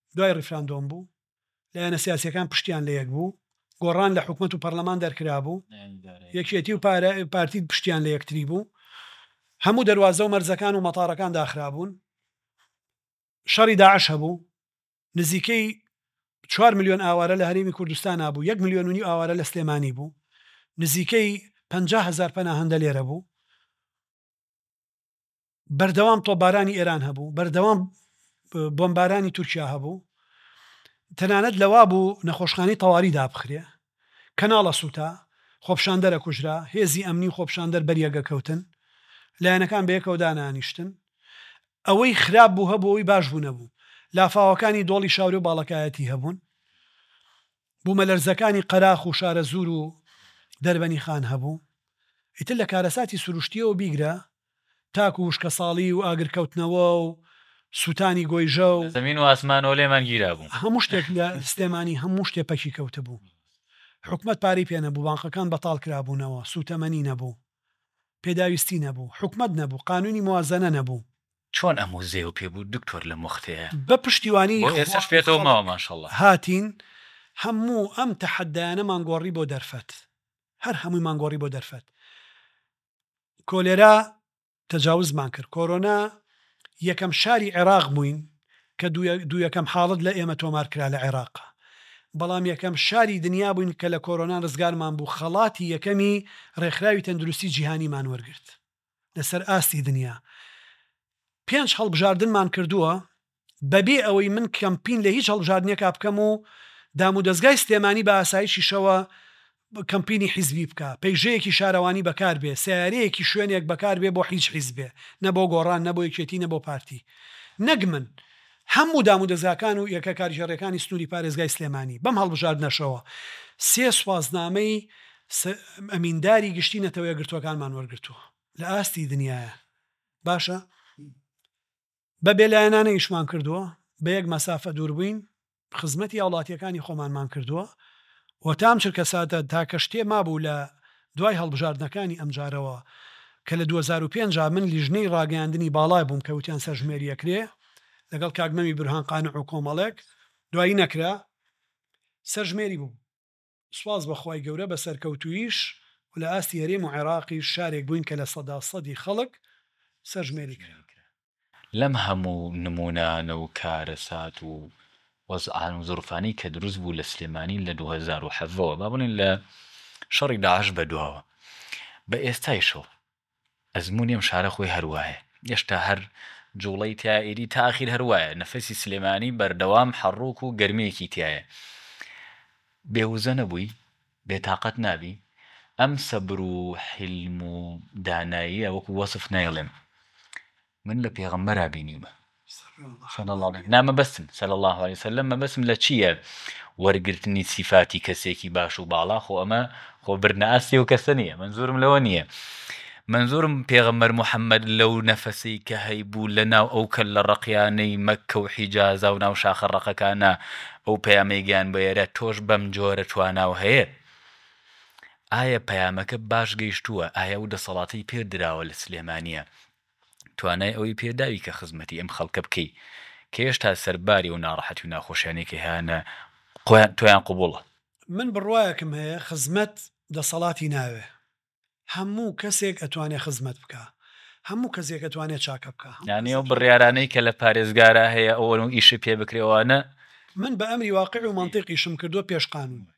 دوای ڕیفراندۆم بوو لایەنە سیاسیەکان پشتیان لە یەک بوو گۆڕان لە حکومەت و پەرلەمان دەرکرا بوو یەکێتی و پارتی پشتیان لە یەکتری بوو هەموو دەواازە و مەرزەکان و مەتاڕەکان داخرابوون شەڕی داعش هەبوو نزیکەی چوار ملیۆن ئاوارە لە هەرێمی کوردستان بوو یەک ملیۆن و نیو ئاوارە لە سلێمانی بوو نزیکەی پەنجا هەزار پەناهەندە لێرە بوو بەردەوام تۆپبارانی ئێران هەبوو بەردەوام بۆمبارانی تورکیا هەبوو تەنانەت لەوا بوو نەخۆشخانەی تەواوی دابخرێ کەناڵە سووتا خۆپشاندەرە کوژرا هێزی ئەمنی خۆپشاندەر بەریەگە کەوتن لایەنەکان بەیەکەوە دانانیشتن ئەوەی خراپ بوو هەبوو ئەوەی باش بوو نەبوو لافاوەکانی دۆڵی شاوری و باڵەکایەتی هەبوون بوومە لەرزەکانی قەراخ و شارە زور و دەربەنی خان هەبوو ئیتر لە کارەساتی سروشتیەوە بیگرە تاک و وشکە ساڵی و ئاگرکەوتنەوە و سووتانی گۆیژە و زەمین و ئاسمانەوە لێمان گیرا بوو هەموو شتێک لە سلێمانی هەموو شتێ پەکی کەوتە بوو حکومەت پارەی پێ نەبوو بانقەکان بەتاڵ کرابوونەوە سوتەمەنی نەبوو پێداویستی نەبوو حکومەت نەبوو قانونی موازنە نەبوو چۆن ئەم وزێ و پێبوو دکتۆر لە مختەیە بە پشتیوانی ئێستاش پێێتەوە ماوە ماشەڵڵا هاتین هەموو ئەم تەحەدایانە مانگۆڕی بۆ دەرفەت هەر هەمووی مانگۆڕی بۆ دەرفەت کۆلێرا تەجاوزمان کرد کۆرۆنا یەکەم شاری عێراق بووین کە دوو یەکەم حاڵت لە ئێمە تۆمار کرا لە عێراق بەڵام یەکەم شاری دنیا بووین کە لە کۆرۆنا ڕزگارمان بوو خەڵاتی یەکەمی ڕێکخراوی تەندروستی جیهانیمان وەرگرت لەسەر ئاستی دنیا پێنج هەڵبژاردنمان کردووە بەبێ ئەوەی من کەمپین لە هیچ هەڵبژاردنێکا بکەم و دام و دەستگای سلێمانی بە ئاسایشی شەوە کەمپینی حیزبی بکە پەیژەیەکی شارەوانی بەکار بێ سیارەیەکی شوێنێک بەکار بێ بۆ هیچ حیزبێ نە بۆ گۆڕان نە بۆ یەکێتی نە بۆ پارتی نەک من هەموو دام و دەستگاکان و یەکە کاریژەڕەکانی سنووری پارێزگای سلێمانی بەم هەڵبژاردنەشەوە سێ سوازنامەی ئەمینداری گشتی نەتەوە یەکگرتوەکانمان وەرگرتووە لە ئاستی دنیاە باشە بە بێلایەنانە ئیشمان کردووە بە یەک مەسافە دوور بووین خزمەتی وڵاتیەکانی خۆمانمان کردووە و تام چرکە ساتە تاکە شتێ مابوو لە دوای هەڵبژاردنەکانی ئەمجارەوە کە لە دوو هەزار و پێنج من لیژنەی ڕاگەیاندنی باڵای بووم کە وتیان سەرژمێری ئەکرێ لەگەڵ کاگمەمی برهان قانع و کۆمەڵێک دوایی نەکرا سەرژمێری بوو سواز بەخوای گەورە بە سەرکەوتویش و لە ئاستی هەرێم و عێراقی شارێک بووین کە لە سەدا سەدی خەڵک سەرژمێری کرا لەم هەموو نمونانە و کارەسات و وەزعان و زۆرفانی کە دروست بوو لە سلێمانی لە دوو هەزار و حەڤەوە با بڵێن لە شەڕی داعش بەدواوە بە ئێستایشەوە ئەزمموی ئەم شارە خۆی هەروایە هێشتا هەر جوڵەی تایری تاخیر هەروایە نەفەسی سلێمانی بەردەوام حەڕووک و گەرمەیەکی تایە بێوزە نەبووی بێتاقەت نابی ئەم سەبر و حلم و داناییە وەکو وەسف نایڵێم من لە پێغەمبەرا بینیمە نامە بەستن سەل الله عليه وسلم مەبەسم لە چییە وەرگرتنی سیفاتی کەسێکی باش و باڵا خۆ ئەمە خۆ برنە ئاستی و کەسە نییە منزورم لەوە نییە منزورم پێغەمبەر محەممەد لەو نەفەسی کە هەیبوو لە ناو ئەو کە لە ڕقیانەی مەککە و حیجازە و ناو شاخە ڕقەکانە ئەو پەیامەیگیان بە ئێرە تۆش بەم جۆرە تواناو هەیە ئایا پەیامەکە باش گەیشتووە ئایا و دەسەڵاتی پێ دراوە لە سلێمانیە توانای ئەوەی پێداوی کە خزمەتی ئەم خەڵکە بکەی کە هێشتا سەرباری و ناڕەحەتی و ناخۆشیانێکی هیانە تۆیان قوبوڵە من بڕواایەکم هەیە خزمەت دەسەڵاتی ناوێ هەموو کەسێک ئەتوانێت خزمەت بکە هەموو کەسێک ئەتوانێت چاکە بکە یانی ئەو بڕیارانەی کە لە پارێزگارە هەیە ئەوە و ئیشە پێ بکرێوانە من بە ئەمری واقع و منطقیشم کردووە پێشقانون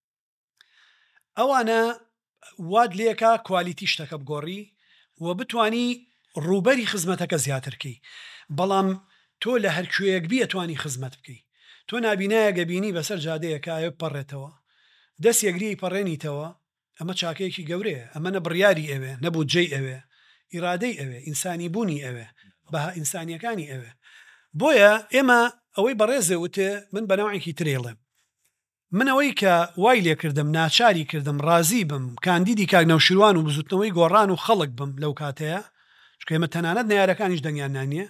ئەوانە واد لێکە کوالیتی شتەکە بگۆڕی و بتانی ڕوبەری خزمەتەکە زیاترکەی بەڵام تۆ لە هەرکوێیەک بی ئەتوانی خزمەت بکەی تۆ نابینایە گەبینی بەسەر جادەیەکایە پەڕێتەوە دەست یەگری پەڕێنیتەوە ئەمە چاکەیەکی گەورەیە ئەمە نە بڕیاری ئەوێ نەبوو جێی ئەوێ ئیرادەی ئەوێ ئینسانی بوونی ئەوێ بەها ئینسانیەکانی ئەوێ بۆیە ئێمە ئەوەی بەڕێزە وتێ من بەناوعێکی ترێڵێم من ئەوەی کە وای لێ کردم ناچاری کردم ڕازی بم کاندیدی کاک نەوشیروان و بزوتنەوەی گۆڕان و خەڵک بم لەو کاتەیە چکە ئێمە تەنانەت نەیارەکانیش دەنگیان نانیە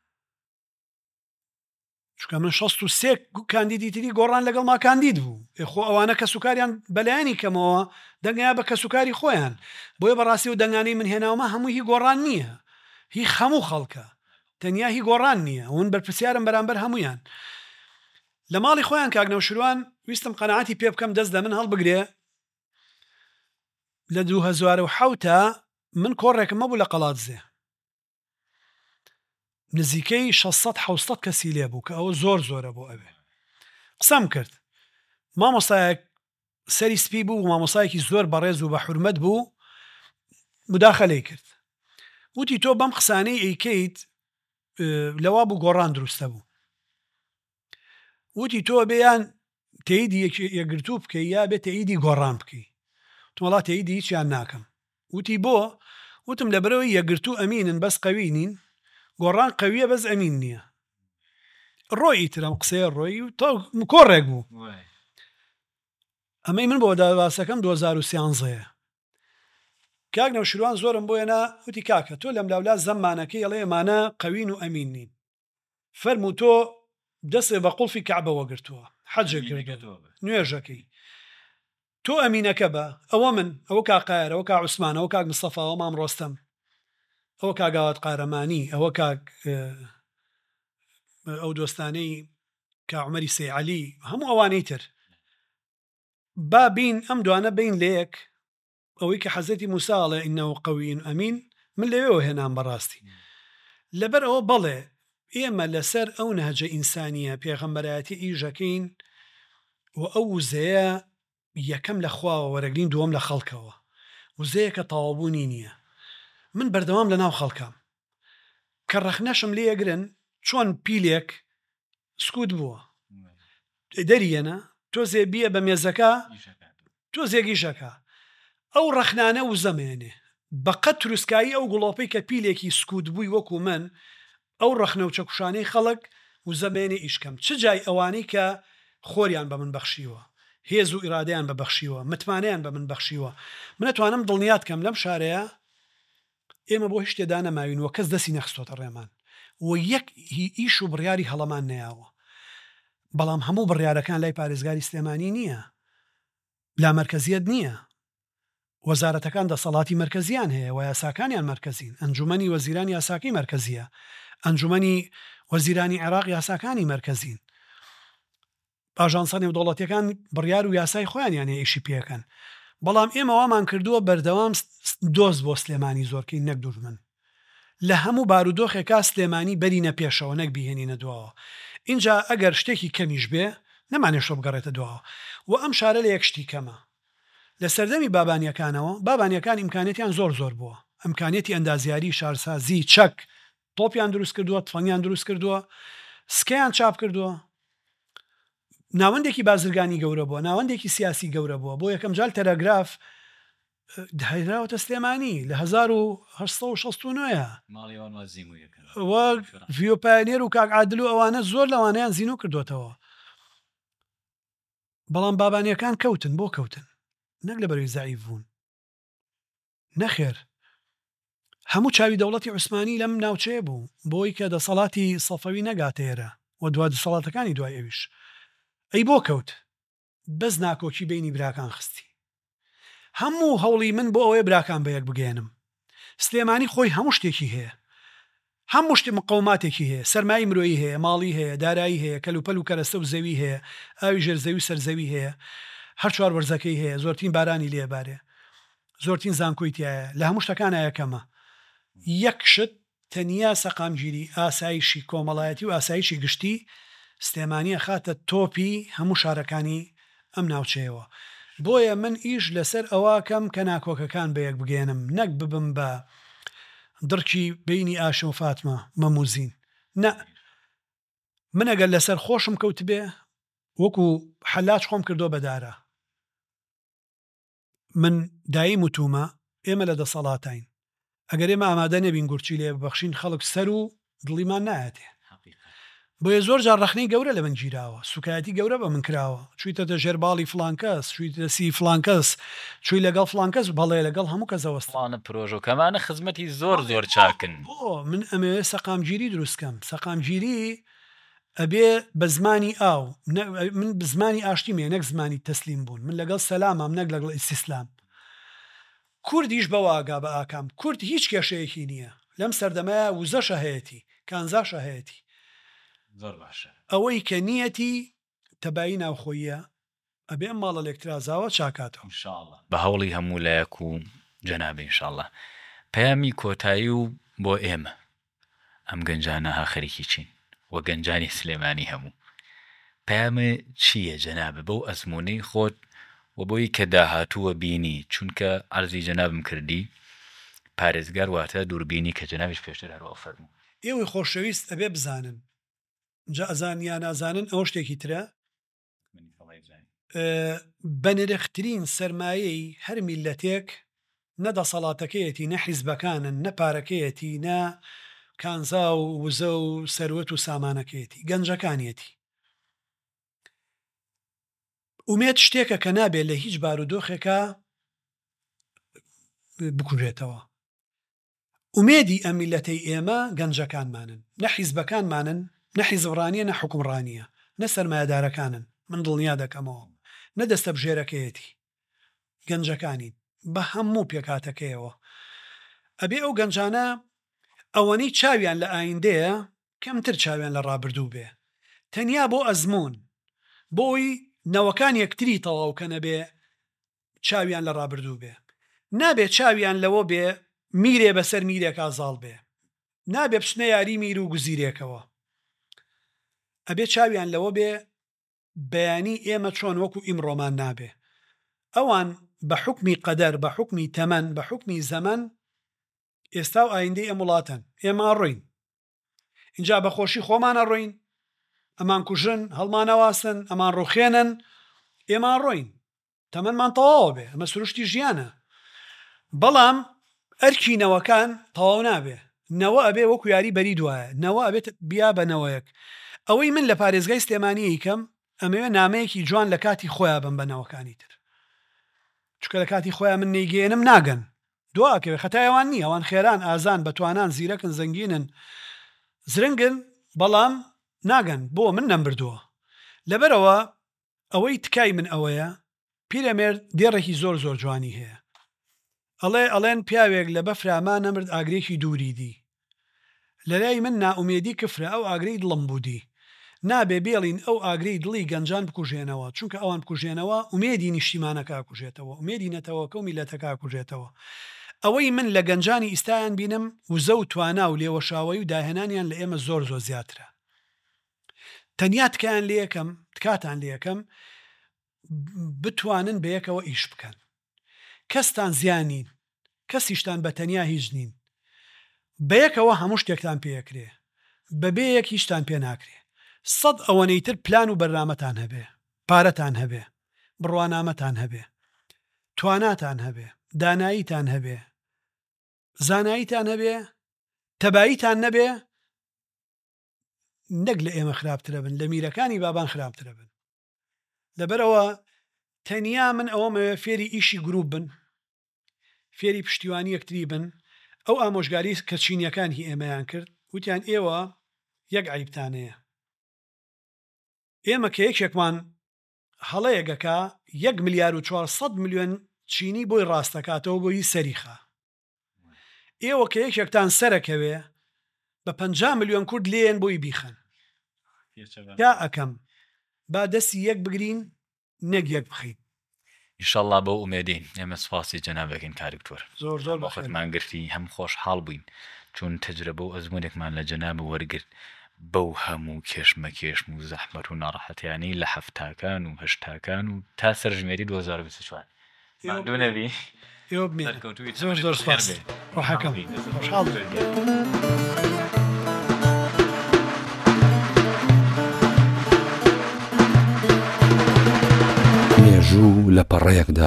چکە من شەست و سێ کاندیدی تری گۆڕان لەگەڵ ما کاندید بوو خۆ ئەوانە کە سوکاریان بەلایانی کەمەوە دەنگیا بە کە سوکاری خۆیان بۆیە بەڕاستی و دەنگانەی من هێناومە هەموو هی گۆڕان نییە هی هەموو خەڵکە تەنیا هی گۆڕان نییە ئەوون بەرپرسیارم بەرامبەر هەمویان لە ماڵی خۆیان کاگنەوشروان ویستم قەناعەتی پێ بکەم دەست لە من هەڵبگرێ لە دوو هەزار و حەوتە من کۆڕێکم مەبوو لە قەڵاتزێ نزیکەی شەشسەد حەوتسەد کەسی لێ بوو کە ئەوە زۆر زۆرە بۆ ئەوێ قسەم کرد مامۆستایەک سەری سپی بوو مامۆسایەکی زۆر بەڕێز و بە حورمەت بوو مداخەلەی کرد وتی تۆ بەم قسانەی ئەیکەیت لەوا بوو گۆڕان دروستە بوو وتی تۆ بێیان تەییدی یەکگرتوو بکەی یا بێت تەییدی گۆڕان بکەی تۆڵات تەییدی هیچیان ناکەم وتی بۆ وتم لەبەرەوەی یەکگرتوو ئەمینن بەس قەوی نین گۆڕان قەویە بەس ئەمین نییە ڕۆی ترم قسەیە ڕۆی تۆ کۆڕێک بوو ئەمەی من بۆ داباسەکەم دوو هەزار و سیانزەیە کاک نەوشیروان زۆرم بۆیەنا وتی کاکە تۆ لەم لاولا زەمانەکەی ئەڵێ ئەمانە قەوین و ئەمین نین فەرموو تۆ دەستێ بە قوڵفی کەعبەوە گرتووە حەجێک گرتووە نوێژەکەی تۆ ئەمینەکە بە ئەوە من ئەوە کاقایەر ئەوە کا عوسمان ئەوە کاک مستەفا ئەوە مام ڕۆستەم ئەوە کاگاوات قارەمانی ئەوە کاک ئەو دۆستانەی کا عومەری سەیعەلی هەموو ئەوانەی تر با بین ئەم دوانە بین لەیەک ئەوەی کە حەزەتی موسا ئەڵێ ئینەهو قەویین ئەمین من لەوێەوە هێنام بەڕاستی لەبەر ئەوە بەڵێ ئێمە لەسەر ئەو نەهجە ئینسانیە پێغەمبەرایەتی ئیژەکەین و ئەو وزەیە یەکەم لە خواوە وەرەگرین دووەم لە خەڵکەوە وزەیە کە تەواوبوونی نییە من بەردەوام لە ناو خەڵکام کە ڕەخنەشم لێ ئەگرن چۆن پیلێک سکوت بووە دەریەنە تۆزێ بیە بە مێزەکە تۆزێگیشەکە ئەو ڕەخنانە وزەمێنێ بەقەت تروسکایی ئەو گوڵۆپەی کە پیلێکی سکوت بووی وەکو من ئەو ڕەخنە و چەکوشانەی خەڵک وزەمێنێ ئیشکەم چ جای ئەوانەی کە خۆریان بە من بەخشیوە هێز و ئیرادەیان بە بەخشیوە متمانەیان بە من بەخشیوە من ئەتوانم دڵنیات کەم لەم شارەیە ئێمە بۆ هیچ تێدا نەماوین وە کەس دەستی نەخستۆتە ڕێمان و یەک ئیش و بڕیاری هەڵەمان نەیاوە بەڵام هەموو بڕیارەکان لای پارێزگاری سلێمانی نییە لا مەرکەزیەت نییە وەزارەتەکان دەسەڵاتی مەرکەزیان هەیە و یاساکانیان مەرکەزین ئەنجومەنی وەزیرانی یاساکەی مەرکەزیە ئەنجومەنی وەزیرانی عێراق یاساکانی مەرکەزین ئاژانسە نێودەوڵەتیەکان بڕیار و یاسای خۆیانیان ئیشی پێەکەن بەڵام ئێمە وامان کردووە بەردەوام دۆست بۆ سلێمانی زۆرکەی نەک دوژمن لە هەموو بارودۆخێکا سلێمانی بەرینە پێشەوە نەک بیهێنینە دواوە اینجا ئەگەر شتێکی کەمیش بێ نەمانێشۆ بگەڕێتە دواوە و ئەم شارە لە یەک شتی کەمە لە سەردەمی بابانیەکانەوە بابانیەکان ئیمکانێتیان زۆر زۆر بووە ئەمکانێتی ئەندازیاری شارسازی چەک تۆپیان دروست کردووە تفەنگیان دروست کردووە سکەیان چاپ کردووە ناوەندێکی بازرگانی گەورە بووە ناوەندێکی سیاسی گەورە بووە بۆ یەکەم جال تەلەگراف داهێراوەتە سلێمانی لە هەزار و هەشت سەد و شەست و نۆیە وەک ڤیۆپایۆنێر و کاک عادل و ئەوانە زۆر لەوانەیان زین و کردوێتەوە بەڵام بابانیەکان کەوتن بۆ کەوتن نەک لەبەرەوەی زەعیف بوون نەخێر هەموو چاوی دەوڵەتی عوسمانی لەم ناوچەیە بوو بۆی کە دەسەڵاتی سەفەوی نەگاتێرە و دوا دەسەڵاتەکانی دوای ئەویش ئەی بۆ کەوت بەس ناکۆکی بینی براکان خستی هەموو هەوڵی من بۆ ئەوەیە براکان بە یەک بگێنم سلێمانی خۆی هەموو شتێکی هەیە هەموو شتی مقەوماتێکی هەیە سەرمای مرۆیی هەیە ماڵی هەیە دارایی هەیە کەلوپەل و کەرەستە و زەوی هەیە ئاوی ژێرزەوی و سەرزەوی هەیە هەر چوار وەرزەکەی هەیە زۆرترین بارانی لێبارێ زۆرترین زانکۆی تایە لە هەموو شتەکان یەکەمە یەک شت تەنیا سەقامگیری ئاسایشی کۆمەڵایەتی و ئاسایشی گشتی سلێمانیە خاتە تۆپی هەموو شارەکانی ئەم ناوچەیەوە بۆیە من ئیش لەسەر ئەواکەم کە ناکۆکەکان بە یەک بگێنم نەک ببم بە دڕکی بینی ئاشە و فاتمە مەموزین نە من ئەگەر لەسەر خۆشم کەوت بێ وەکو حەلاج خۆم کردۆ بەدارە من دایم وتومە ئێمە لە دەسەڵاتین ئەگەر ئێمە ئامادە نەبین گورچی لێ ببەخشین خەڵک سەر و دڵیمان نایەتێ بۆیە زۆر جار ڕەخنەی گەورە لە من گیراوە سوکایەتی گەورە بە من کراوە چوویتە ژێرباڵی فڵانکەس چوویتە سی فڵانکەس چووی لەگەڵ فڵانکەس بەڵێ لەگەڵ هەموو کەسەوەستانە پرۆژۆکەمانە خزمەتی زۆر زۆر چاکن بۆ من ئەمەوێ سەقامگیری دروستکەم سەقامگیری ئەبێ بە زمانی ئاو من بزمانی ئاشتیمێ نەک زمانی تەسلیم بوون من لەگەڵ سەلامم نەک لەگەڵ ئیسیسلام کوردیش بەواگا بە ئاکام کورد هیچ کێشەیەکی نییە لەم سەردەمایە وزەشە هەیەی کانزاشە هەیەی زۆر باشە ئەوەی کە نیەتی تەبایی ناوخۆیە ئەبێ ئەم ماڵە لێکترازاوە چاکاتەوە ئینشاءڵڵا بە هەوڵی هەموو لایەک و جەنابێ ئینشاءڵڵا. پەیامی کۆتایی و بۆ ئێمە ئەم گەنجانە ها خەریکی چین وە گەنجانی سلێمانی هەموو پەیامە چییە جەنابە بەو ئەزموونەی خۆت و بۆی کە داهاتووە بینی چونکە عەرزی جەنابم کردی پارێزگار واتە دووربینی کە جەنابیش پێشتر هەروە فەرموو. ئێوەی خۆشەویست ئەبێ بزانن جا ئەزان یان نازانن ئەوە شتێکی ترە بە نرخترین سەرمایەی هەر میلەتێک نە دەسەڵاتەکەیەتی نە حیزبەکانن نە پارەکەیەتی نە کانزا و وزە و سەروەت و سامانەکەیەتی گەنجەکانیەتی. ئومێد شتێکە کە نابێت لە هیچ بارودۆخێکە بکوژێتەوە. ئومێدی ئەم میلەتەی ئێمە گەنجەکانمانن نە حیزبەکانمانن نە حیزبڕانیە نە حکومڕانیە نە سەرمایەدارەکانن من دڵنیا دەکەمەوە نە دەستە بژێرەکەیەتی گەنجەکانی بە هەموو پێکاتەکەیەوە. ئەبێ ئەو گەنجانە ئەوەنەی چاویان لە ئایندەیە کەمتر چاویان لە ڕابردوو بێ تەنیا بۆ ئەزمون بۆی نەوەکان یەکتری تەواو کە نەبێ چاویان لە ڕابردوو بێ نابێ چاویان لەوە بێ میرێ بەسەر میرێک ئازاڵ بێ نابێ بچنە یاری میر و گوزیرێکەوە ئەبێ چاویان لەوە بێ بەیانی ئێمە چۆن وەکو ئیمڕۆمان نابێ ئەوان بە حوکمی قەدەر بە حوکمی تەمەن بە حوکمی زەمەن ئێستا و ئایندەی ئەم وڵاتن ئێمە ڕۆین اینجا بەخۆشی خۆمانە ڕۆین ئەمان کوژن هەڵمانەواسن ئەمان ڕوخێنن ئێمە ڕۆین تەمەنمان تەواوە بێ ئەمە سروشتی ژیانە بەڵام ئەرکی نەوەکان تەواو نابێ نەوە ئەبێ وەکو یاری بەری دوایە نەوە ئەبێت بیا بە نەوەیەک ئەوەی من لە پارێزگای سلێمانی یکەم ئەمەوێ نامەیەکی جوان لە کاتی خۆیان بم بە نەوەکانی تر چونکە لە کاتی خۆیان من نەیگەێنم ناگەن دواکەوێ خەتایەوان نییە ئەوان خێران ئازان بەتوانان زیرەکن زەنگینن زرنگن بەڵام ناگەن بۆ من نەمبردووە لەبەرەوە ئەوەی تکای من ئەوەیە پیرەمێرد دێڕێکی زۆر زۆر جوانی هەیە ئەڵێ ئەڵێن پیاوێک لە بەفراما نەمرد ئاگرێکی دووری دی لە لای من نائومێدی کفرە ئەو ئاگرەی دڵم بوودی نابێ بێڵین ئەو ئاگرەی دڵی گەنجان بکوژێنەوە چونکە ئەوان بکوژێنەوە ئومێدی نیشتیمانەکە کوژێتەوە ئومێدی نەتەوەکە و میلەتەکە کوژێتەوە ئەوەی من لە گەنجانی ئیستایان بینم وزە و توانا و لێوەشاوی و داهێنانیان لە ئێمە زۆر زۆر زیاترە تەنیا تکایان لێ یەکەم تکاتان لێ یەکەم بتوانن بەیەکەوە ئیش بکەن کەستان زیانین کەسیشتان بە تەنیا هیچ نین بەیەکەوە هەموو شتێکتان پێەکرێ بەبێ یەک هیچتان پێ ناکرێ سەد ئەوەنەیتر پلان و بەرنامەتان هەبێ پارەتان هەبێ بڕوانامەتان هەبێ تواناتان هەبێ داناییتان هەبێ زاناییتان هەبێ تەباییتان نەبێ نەک لە ئێمە خراپترە بن لە میرەکانی بابان خراپترە بن لەبەرەوە تەنیا من ئەوەمەوێ فێری ئیشی گروپ بن فێری پشتیوانی یەکتری بن ئەو ئامۆژگاری کە چینیەکان هی ئێمەیان کرد وتیان ئێوە یەک عیبتانەیە ئێمە کە یەکێکمان هەڵەیەگەکە یەک ملیار و چوارسەد ملیۆن چینی بۆی ڕاستەکاتەوە بۆی سەریخە ئێوە کە یەکێکتان سەرەکەوێ بە پەنجا ملیۆن کورد لێن بۆی بیخەن یا ئەکەم با دەستی یەک بگرین نەک یەک بخەین ئینشاءڵڵا بۆ ئومێدین ئێمە سوپاسی جەنابەکەین کارکتۆر زۆر زۆر بەخۆتمان گرتی هەم خۆشحاڵ بووین چون تەجربە و ئەزمونێکمان لە جەناب وەرگرت بەو هەموو کێشمە کێشم و زەحمەت و ناڕەحەتیانەی لە هەفتاکان و هەشتاکان و تا سەرژمێری دوو هەزار و بیست و چوار ماندوو نەبی زۆر زۆر سپاس ڕۆحەکەم خۆشحاڵ مێژوو لە پەڕەیەکدا